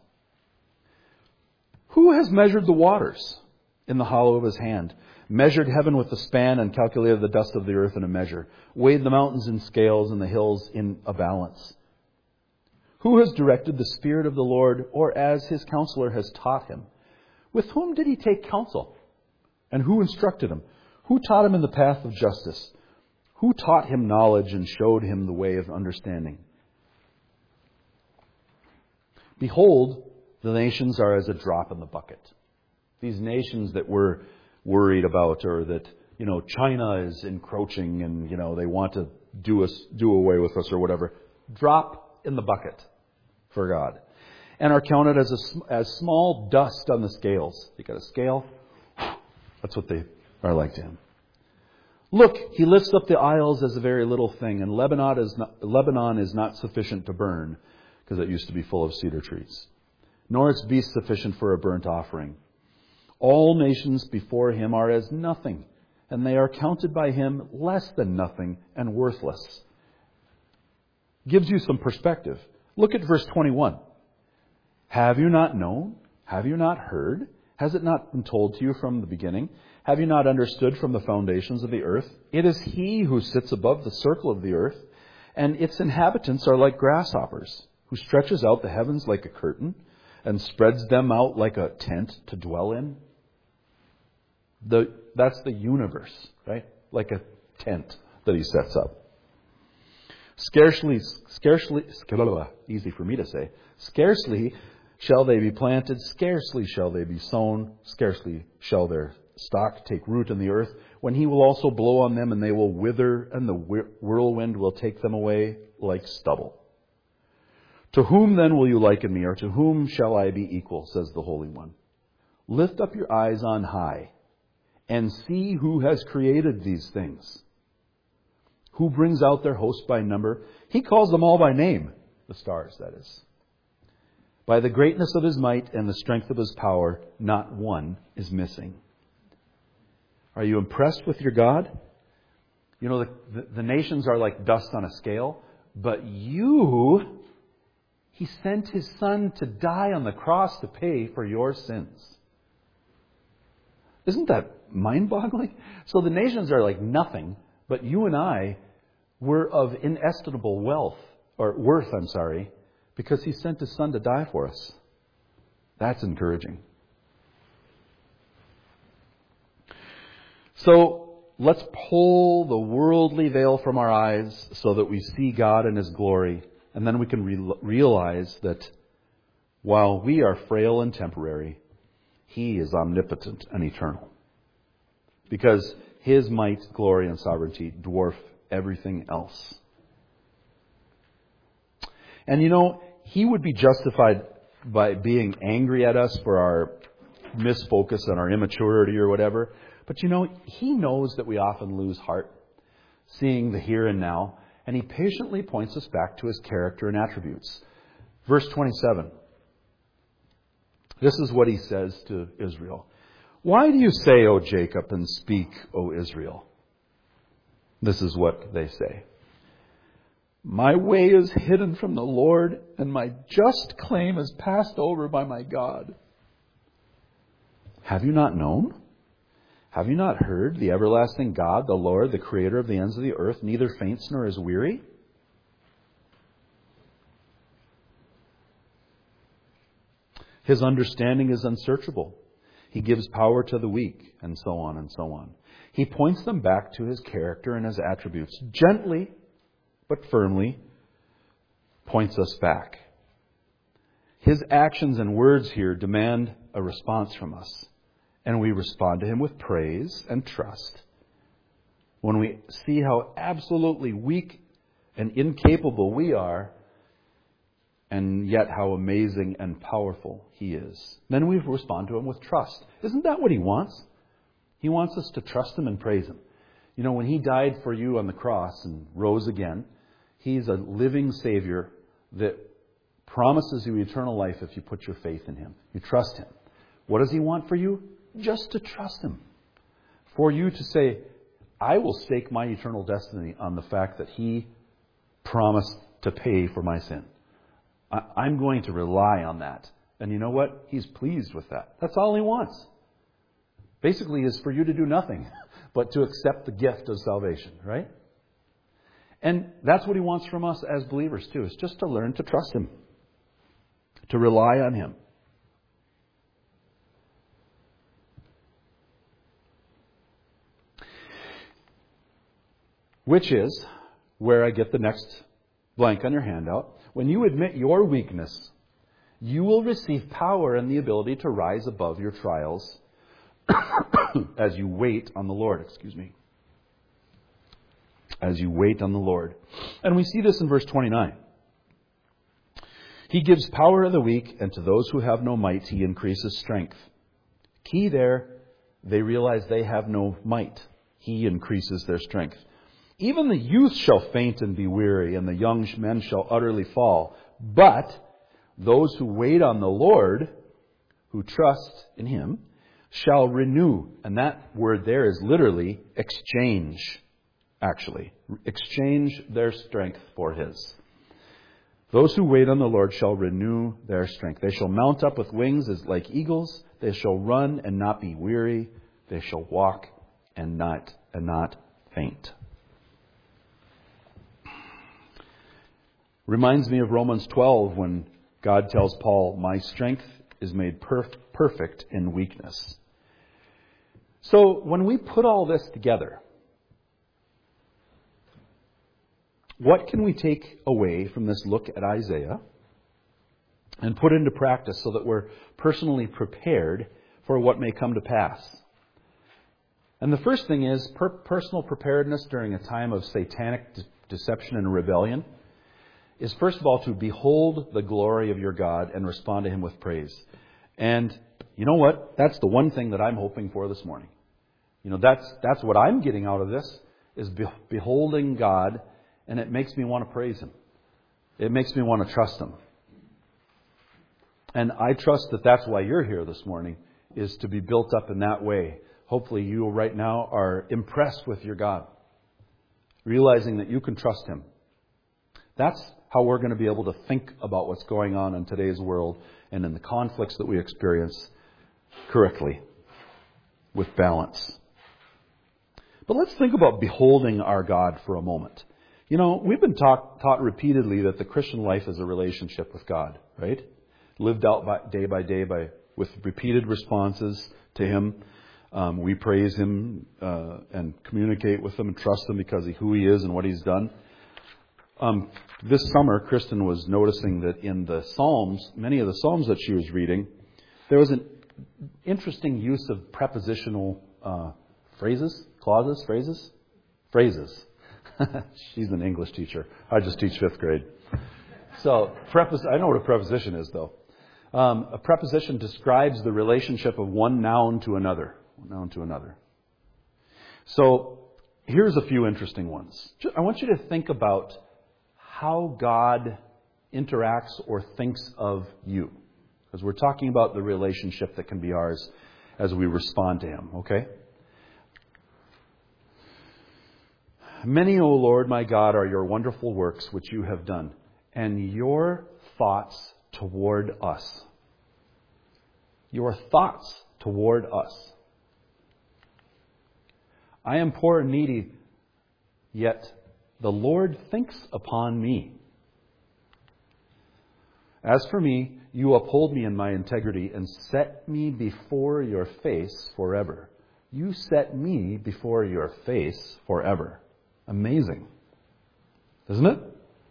Who has measured the waters in the hollow of His hand, measured heaven with a span, and calculated the dust of the earth in a measure, weighed the mountains in scales and the hills in a balance? Who has directed the Spirit of the Lord, or as His counselor has taught Him? With whom did He take counsel? And who instructed Him? Who taught Him in the path of justice? Who taught Him knowledge and showed Him the way of understanding? Behold, the nations are as a drop in the bucket. These nations that we're worried about, or that, you know, China is encroaching and, you know, they want to do us, do away with us or whatever. Drop in the bucket for God. And are counted as a, as small dust on the scales. You got a scale? That's what they are like to Him. Look, He lifts up the isles as a very little thing, and Lebanon is not, Lebanon is not sufficient to burn, because it used to be full of cedar trees, nor its beasts sufficient for a burnt offering. All nations before Him are as nothing, and they are counted by Him less than nothing and worthless. Gives you some perspective. Look at verse twenty-one. Have you not known? Have you not heard? Has it not been told to you from the beginning? Have you not understood from the foundations of the earth? It is He who sits above the circle of the earth, and its inhabitants are like grasshoppers, who stretches out the heavens like a curtain and spreads them out like a tent to dwell in. The, that's the universe, right? Like a tent that He sets up. Scarcely, scarcely, easy for me to say, scarcely shall they be planted, scarcely shall they be sown, scarcely shall their stock take root in the earth, when He will also blow on them, and they will wither, and the whirlwind will take them away like stubble. To whom then will you liken me, or to whom shall I be equal, says the Holy One? Lift up your eyes on high, and see who has created these things. Who brings out their host by number? He calls them all by name, the stars, that is. By the greatness of His might and the strength of His power, not one is missing. Are you impressed with your God? You know, the, the, the nations are like dust on a scale, but you, He sent His Son to die on the cross to pay for your sins. Isn't that mind-boggling? So the nations are like nothing, but you and I were of inestimable wealth, or worth, I'm sorry, because He sent His Son to die for us. That's encouraging. So let's pull the worldly veil from our eyes so that we see God in His glory, and then we can re- realize that while we are frail and temporary, He is omnipotent and eternal. Because His might, glory, and sovereignty dwarf everything else. And you know, He would be justified by being angry at us for our misfocus and our immaturity or whatever. But you know, He knows that we often lose heart seeing the here and now, and He patiently points us back to His character and attributes. Verse twenty-seven. This is what He says to Israel. Why do you say, O Jacob, and speak, O Israel? This is what they say. My way is hidden from the Lord, and my just claim is passed over by my God. Have you not known? Have you not heard? The everlasting God, the Lord, the creator of the ends of the earth, neither faints nor is weary. His understanding is unsearchable. He gives power to the weak, and so on and so on. He points them back to His character and His attributes. Gently, but firmly, points us back. His actions and words here demand a response from us. And we respond to Him with praise and trust. When we see how absolutely weak and incapable we are, and yet how amazing and powerful He is, then we respond to Him with trust. Isn't that what He wants? He wants us to trust Him and praise Him. You know, when He died for you on the cross and rose again, He's a living Savior that promises you eternal life if you put your faith in Him. You trust Him. What does He want for you? Just to trust Him. For you to say, I will stake my eternal destiny on the fact that He promised to pay for my sin. I'm going to rely on that. And you know what? He's pleased with that. That's all He wants. Basically, is for you to do nothing but to accept the gift of salvation, right? And that's what He wants from us as believers too, is just to learn to trust Him, to rely on Him. Which is where I get the next blank on your handout. When you admit your weakness, you will receive power and the ability to rise above your trials as you wait on the Lord. Excuse me. As you wait on the Lord. And we see this in verse twenty-nine. He gives power to the weak, and to those who have no might, He increases strength. Key there, they realize they have no might. He increases their strength. Even the youth shall faint and be weary, and the young men shall utterly fall. But those who wait on the Lord, who trust in Him, shall renew. And that word there is literally exchange, actually. Exchange their strength for His. Those who wait on the Lord shall renew their strength. They shall mount up with wings as like eagles. They shall run and not be weary. They shall walk and not and not faint. Reminds me of Romans twelve when God tells Paul, my strength is made perf- perfect in weakness. So when we put all this together, what can we take away from this look at Isaiah and put into practice so that we're personally prepared for what may come to pass? And the first thing is per- personal preparedness during a time of satanic de- deception and rebellion is first of all to behold the glory of your God and respond to Him with praise. And you know what? That's the one thing that I'm hoping for this morning. You know, that's that's what I'm getting out of this, is be- beholding God, and it makes me want to praise Him. It makes me want to trust Him. And I trust that that's why you're here this morning, is to be built up in that way. Hopefully you right now are impressed with your God, realizing that you can trust Him. That's how we're going to be able to think about what's going on in today's world and in the conflicts that we experience correctly, with balance. But let's think about beholding our God for a moment. You know, we've been taught, taught repeatedly that the Christian life is a relationship with God, right? Lived out by, day by day by with repeated responses to Him. Um, we praise Him uh, and communicate with Him and trust Him because of who He is and what He's done. Um, this summer, Kristen was noticing that in the Psalms, many of the Psalms that she was reading, there was an interesting use of prepositional uh, phrases, clauses, phrases, phrases. She's an English teacher. I just teach fifth grade. So, prepos- I know what a preposition is, though. Um, a preposition describes the relationship of one noun to another. One noun to another. So, here's a few interesting ones. I want you to think about how God interacts or thinks of you. Because we're talking about the relationship that can be ours as we respond to Him, okay? Many, O Lord, my God, are your wonderful works which you have done, and your thoughts toward us. Your thoughts toward us. I am poor and needy, yet the Lord thinks upon me. As for me, you uphold me in my integrity and set me before your face forever. You set me before your face forever. Amazing. Isn't it?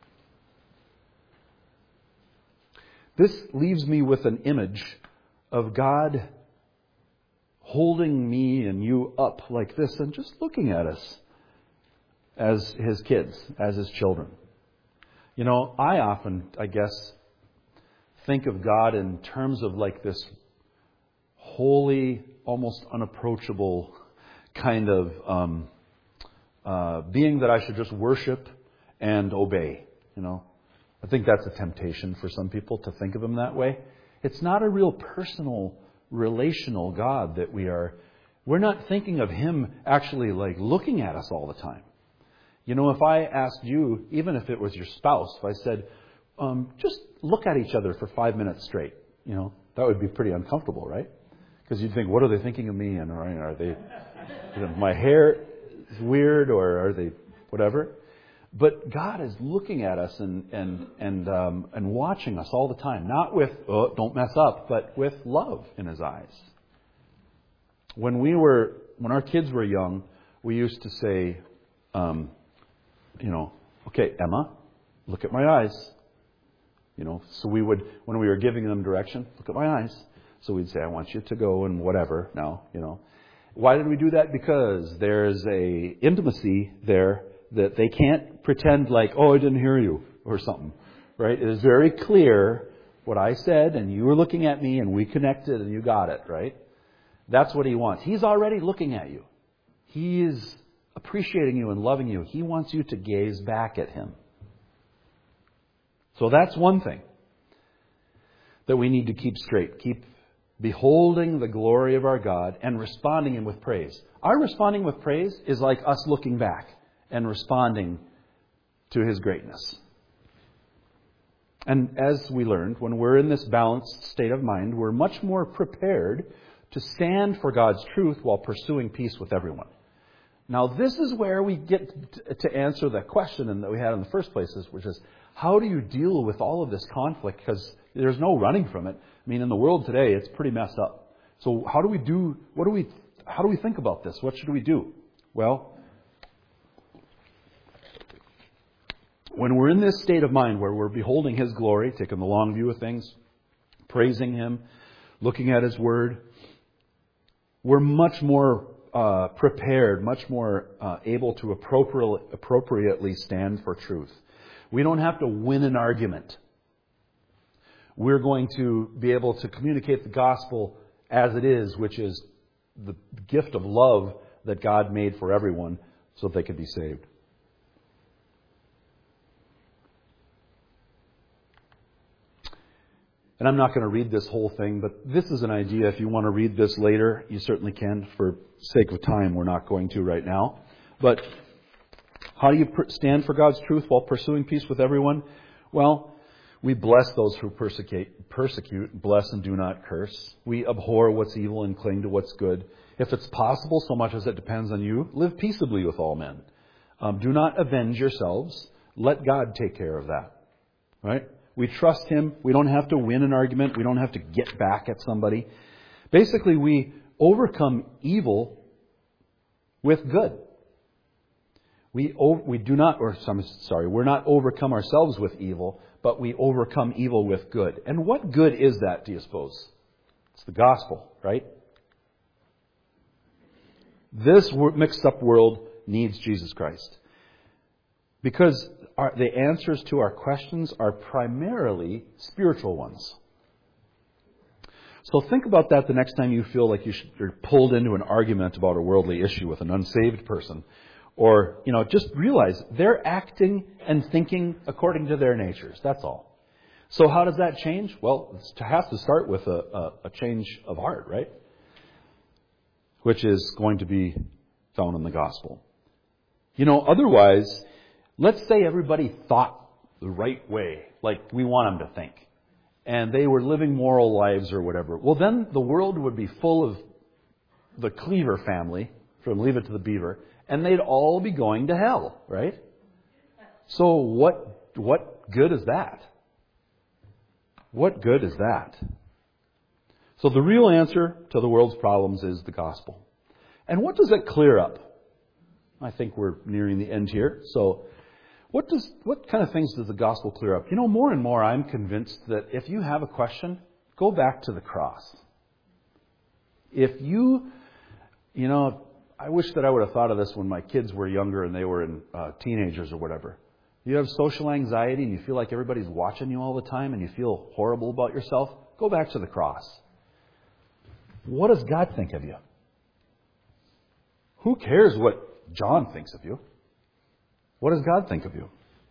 This leaves me with an image of God holding me and you up like this and just looking at us as His kids, as His children. You know, I often, I guess, think of God in terms of like this holy, almost unapproachable kind of um, uh, being that I should just worship and obey. You know, I think that's a temptation for some people to think of Him that way. It's not a real personal, relational God that we are. We're not thinking of Him actually like looking at us all the time. You know, if I asked you, even if it was your spouse, if I said, um, just look at each other for five minutes straight, you know, that would be pretty uncomfortable, right? Because you'd think, what are they thinking of me? And are they, you know, my hair is weird, or are they whatever? But God is looking at us and and and um, and watching us all the time, not with oh, don't mess up, but with love in His eyes. When we were, when our kids were young, we used to say, um, you know, okay, Emma, look at my eyes. You know, so we would, when we were giving them direction, look at my eyes. So we'd say, I want you to go and whatever now, you know. Why did we do that? Because there's a intimacy there that they can't pretend like, oh, I didn't hear you or something, right? It is very clear what I said and you were looking at me and we connected and you got it, right? That's what He wants. He's already looking at you. He is appreciating you and loving you. He wants you to gaze back at Him. So that's one thing that we need to keep straight. Keep beholding the glory of our God and responding Him with praise. Our responding with praise is like us looking back and responding to His greatness. And as we learned, when we're in this balanced state of mind, we're much more prepared to stand for God's truth while pursuing peace with everyone. Now, this is where we get to answer the question that we had in the first place, which is, how do you deal with all of this conflict? Because there's no running from it. I mean, in the world today, it's pretty messed up. So how do we do, what do we, how do we think about this? What should we do? Well, when we're in this state of mind where we're beholding His glory, taking the long view of things, praising Him, looking at His Word, we're much more uh, prepared, much more uh, able to appropriately, appropriately stand for truth. We don't have to win an argument. We're going to be able to communicate the gospel as it is, which is the gift of love that God made for everyone so that they could be saved. And I'm not going to read this whole thing, but this is an idea. If you want to read this later, you certainly can. For sake of time, we're not going to right now. But how do you stand for God's truth while pursuing peace with everyone? Well, we bless those who persecute, persecute, bless and do not curse. We abhor what's evil and cling to what's good. If it's possible, so much as it depends on you, live peaceably with all men. Um, do not avenge yourselves. Let God take care of that. Right? We trust Him. We don't have to win an argument. We don't have to get back at somebody. Basically, we overcome evil with good. We we do not, or sorry, we're not overcome ourselves with evil, but we overcome evil with good. And what good is that, do you suppose? It's the gospel, right? This mixed up world needs Jesus Christ. Because our, the answers to our questions are primarily spiritual ones. So think about that the next time you feel like you should, you're pulled into an argument about a worldly issue with an unsaved person. Or, you know, just realize they're acting and thinking according to their natures. That's all. So how does that change? Well, it has to start with a, a, a change of heart, right? Which is going to be found in the gospel. You know, otherwise, let's say everybody thought the right way, like we want them to think, and they were living moral lives or whatever. Well, then the world would be full of the Cleaver family, from Leave It to the Beaver, and they'd all be going to hell, right? So what what good is that? What good is that? So the real answer to the world's problems is the gospel. And what does it clear up? I think we're nearing the end here. So what does what kind of things does the gospel clear up? You know, more and more I'm convinced that if you have a question, go back to the cross. If you, you know, I wish that I would have thought of this when my kids were younger and they were in uh, teenagers or whatever. You have social anxiety and you feel like everybody's watching you all the time and you feel horrible about yourself. Go back to the cross. What does God think of you? Who cares what John thinks of you? What does God think of you?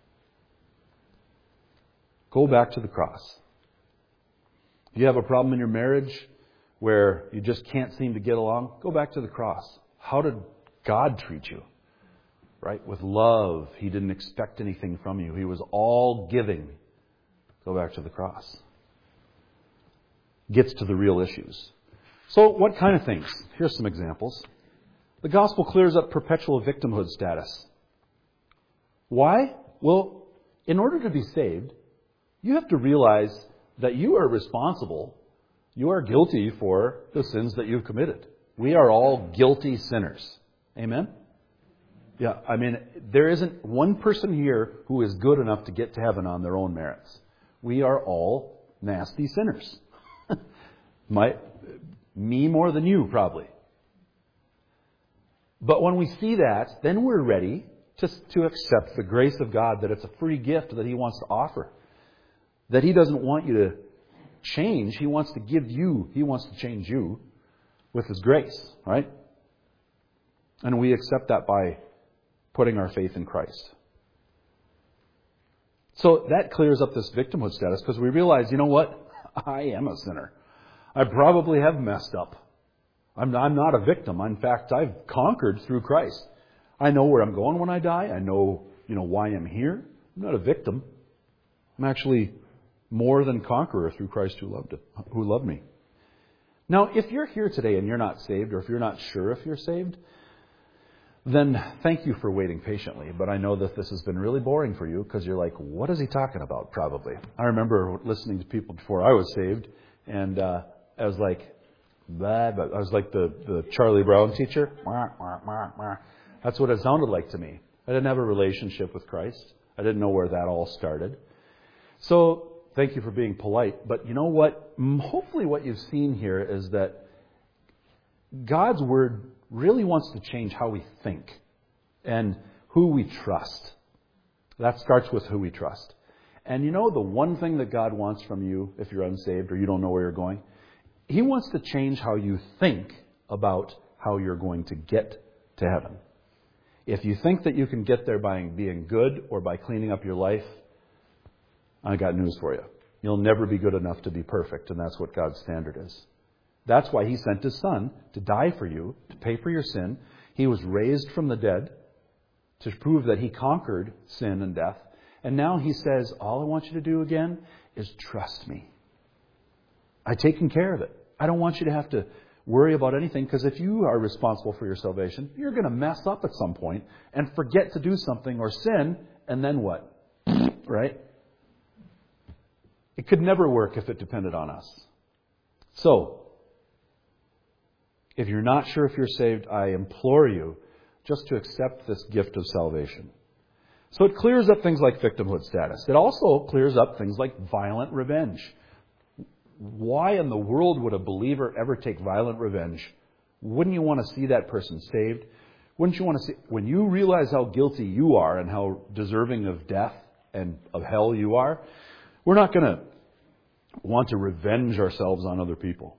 Go back to the cross. If you have a problem in your marriage where you just can't seem to get along, go back to the cross. How did God treat you? Right? With love. He didn't expect anything from you. He was all giving. Go back to the cross. Gets to the real issues. So what kind of things? Here's some examples. The gospel clears up perpetual victimhood status. Why? Well, in order to be saved, you have to realize that you are responsible. You are guilty for the sins that you've committed. We are all guilty sinners. Amen? Yeah, I mean, there isn't one person here who is good enough to get to heaven on their own merits. We are all nasty sinners. My, me more than you, probably. But when we see that, then we're ready to, to accept the grace of God, that it's a free gift that He wants to offer. That He doesn't want you to change. He wants to give you, He wants to change you with His grace, right? And we accept that by putting our faith in Christ. So that clears up this victimhood status because we realize, you know what? I am a sinner. I probably have messed up. I'm, I'm not a victim. In fact, I've conquered through Christ. I know where I'm going when I die. I know, you know, why I'm here. I'm not a victim. I'm actually more than conqueror through Christ who loved it, who loved me. Now, if you're here today and you're not saved, or if you're not sure if you're saved, then thank you for waiting patiently. But I know that this has been really boring for you because you're like, what is he talking about? Probably. I remember listening to people before I was saved, and uh, I was like, blah, blah. I was like the, the Charlie Brown teacher. That's what it sounded like to me. I didn't have a relationship with Christ. I didn't know where that all started. So thank you for being polite. But you know what? Hopefully what you've seen here is that God's Word really wants to change how we think and who we trust. That starts with who we trust. And you know the one thing that God wants from you if you're unsaved or you don't know where you're going? He wants to change how you think about how you're going to get to heaven. If you think that you can get there by being good or by cleaning up your life, I got news for you. You'll never be good enough to be perfect, and that's what God's standard is. That's why He sent His Son to die for you, to pay for your sin. He was raised from the dead to prove that He conquered sin and death. And now He says, all I want you to do again is trust me. I've taken care of it. I don't want you to have to worry about anything, because if you are responsible for your salvation, you're going to mess up at some point and forget to do something or sin, and then what? Right? It could never work if it depended on us. So, if you're not sure if you're saved, I implore you just to accept this gift of salvation. So it clears up things like victimhood status. It also clears up things like violent revenge. Why in the world would a believer ever take violent revenge? Wouldn't you want to see that person saved? Wouldn't you want to see, when you realize how guilty you are and how deserving of death and of hell you are, we're not going to want to revenge ourselves on other people.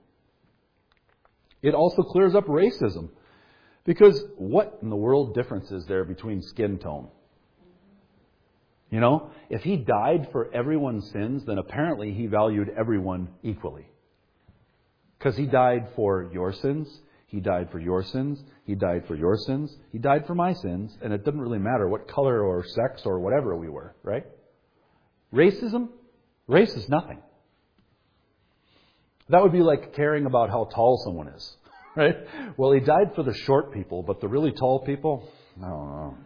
It also clears up racism. Because what in the world difference is there between skin tone? You know, if He died for everyone's sins, then apparently He valued everyone equally. Because He died for your sins, He died for your sins. He died for your sins. He died for my sins. And it didn't really matter what color or sex or whatever we were, right? Racism? Race is nothing. That would be like caring about how tall someone is, right? Well, he died for the short people, but the really tall people, I don't know.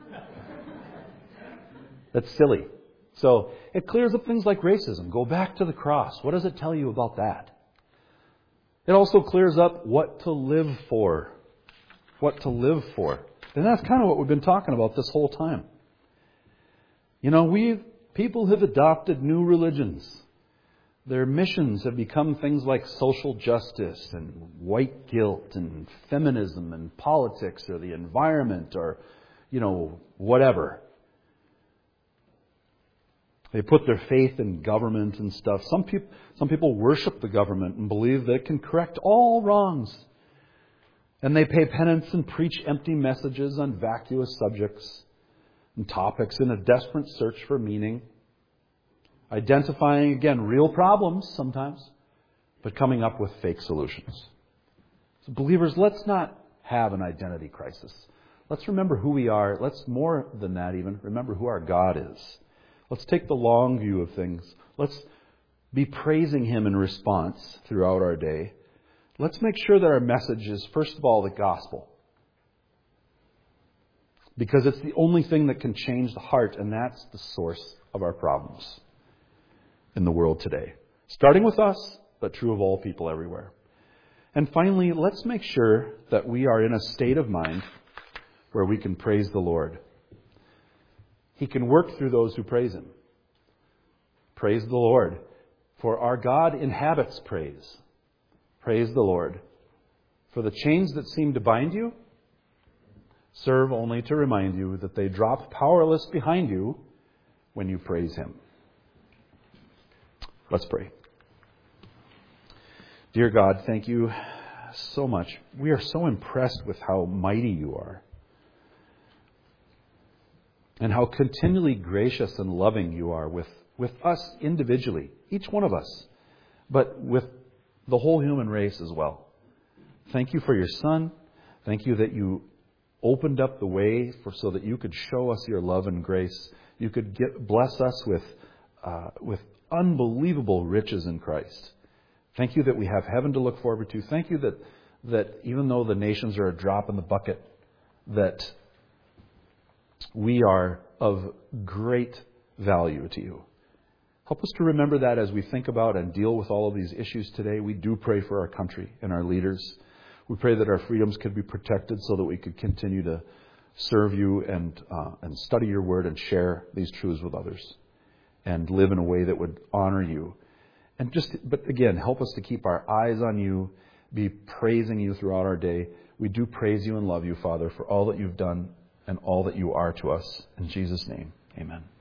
That's silly. So it clears up things like racism. Go back to the cross. What does it tell you about that? It also clears up what to live for. What to live for. And that's kind of what we've been talking about this whole time. You know, we people have adopted new religions. Their missions have become things like social justice and white guilt and feminism and politics or the environment or, you know, whatever. They put their faith in government and stuff. Some people, some people worship the government and believe that it can correct all wrongs. And they pay penance and preach empty messages on vacuous subjects and topics in a desperate search for meaning. Identifying, again, real problems sometimes, but coming up with fake solutions. So believers, let's not have an identity crisis. Let's remember who we are. Let's, more than that even, remember who our God is. Let's take the long view of things. Let's be praising Him in response throughout our day. Let's make sure that our message is, first of all, the gospel. Because it's the only thing that can change the heart, and that's the source of our problems in the world today. Starting with us, but true of all people everywhere. And finally, let's make sure that we are in a state of mind where we can praise the Lord. He can work through those who praise Him. Praise the Lord. For our God inhabits praise. Praise the Lord. For the chains that seem to bind you serve only to remind you that they drop powerless behind you when you praise Him. Let's pray. Dear God, thank you so much. We are so impressed with how mighty you are. And how continually gracious and loving you are with, with us individually, each one of us, but with the whole human race as well. Thank you for your Son. Thank you that you opened up the way for so that you could show us your love and grace. You could get, bless us with uh, with unbelievable riches in Christ. Thank you that we have heaven to look forward to. Thank you that that even though the nations are a drop in the bucket, that we are of great value to you. Help us to remember that as we think about and deal with all of these issues today. We do pray for our country and our leaders. We pray that our freedoms could be protected so that we could continue to serve you and uh, and study your word and share these truths with others and live in a way that would honor you. And just, but again, help us to keep our eyes on you, be praising you throughout our day. We do praise you and love you, Father, for all that you've done and all that you are to us. In Jesus' name, amen.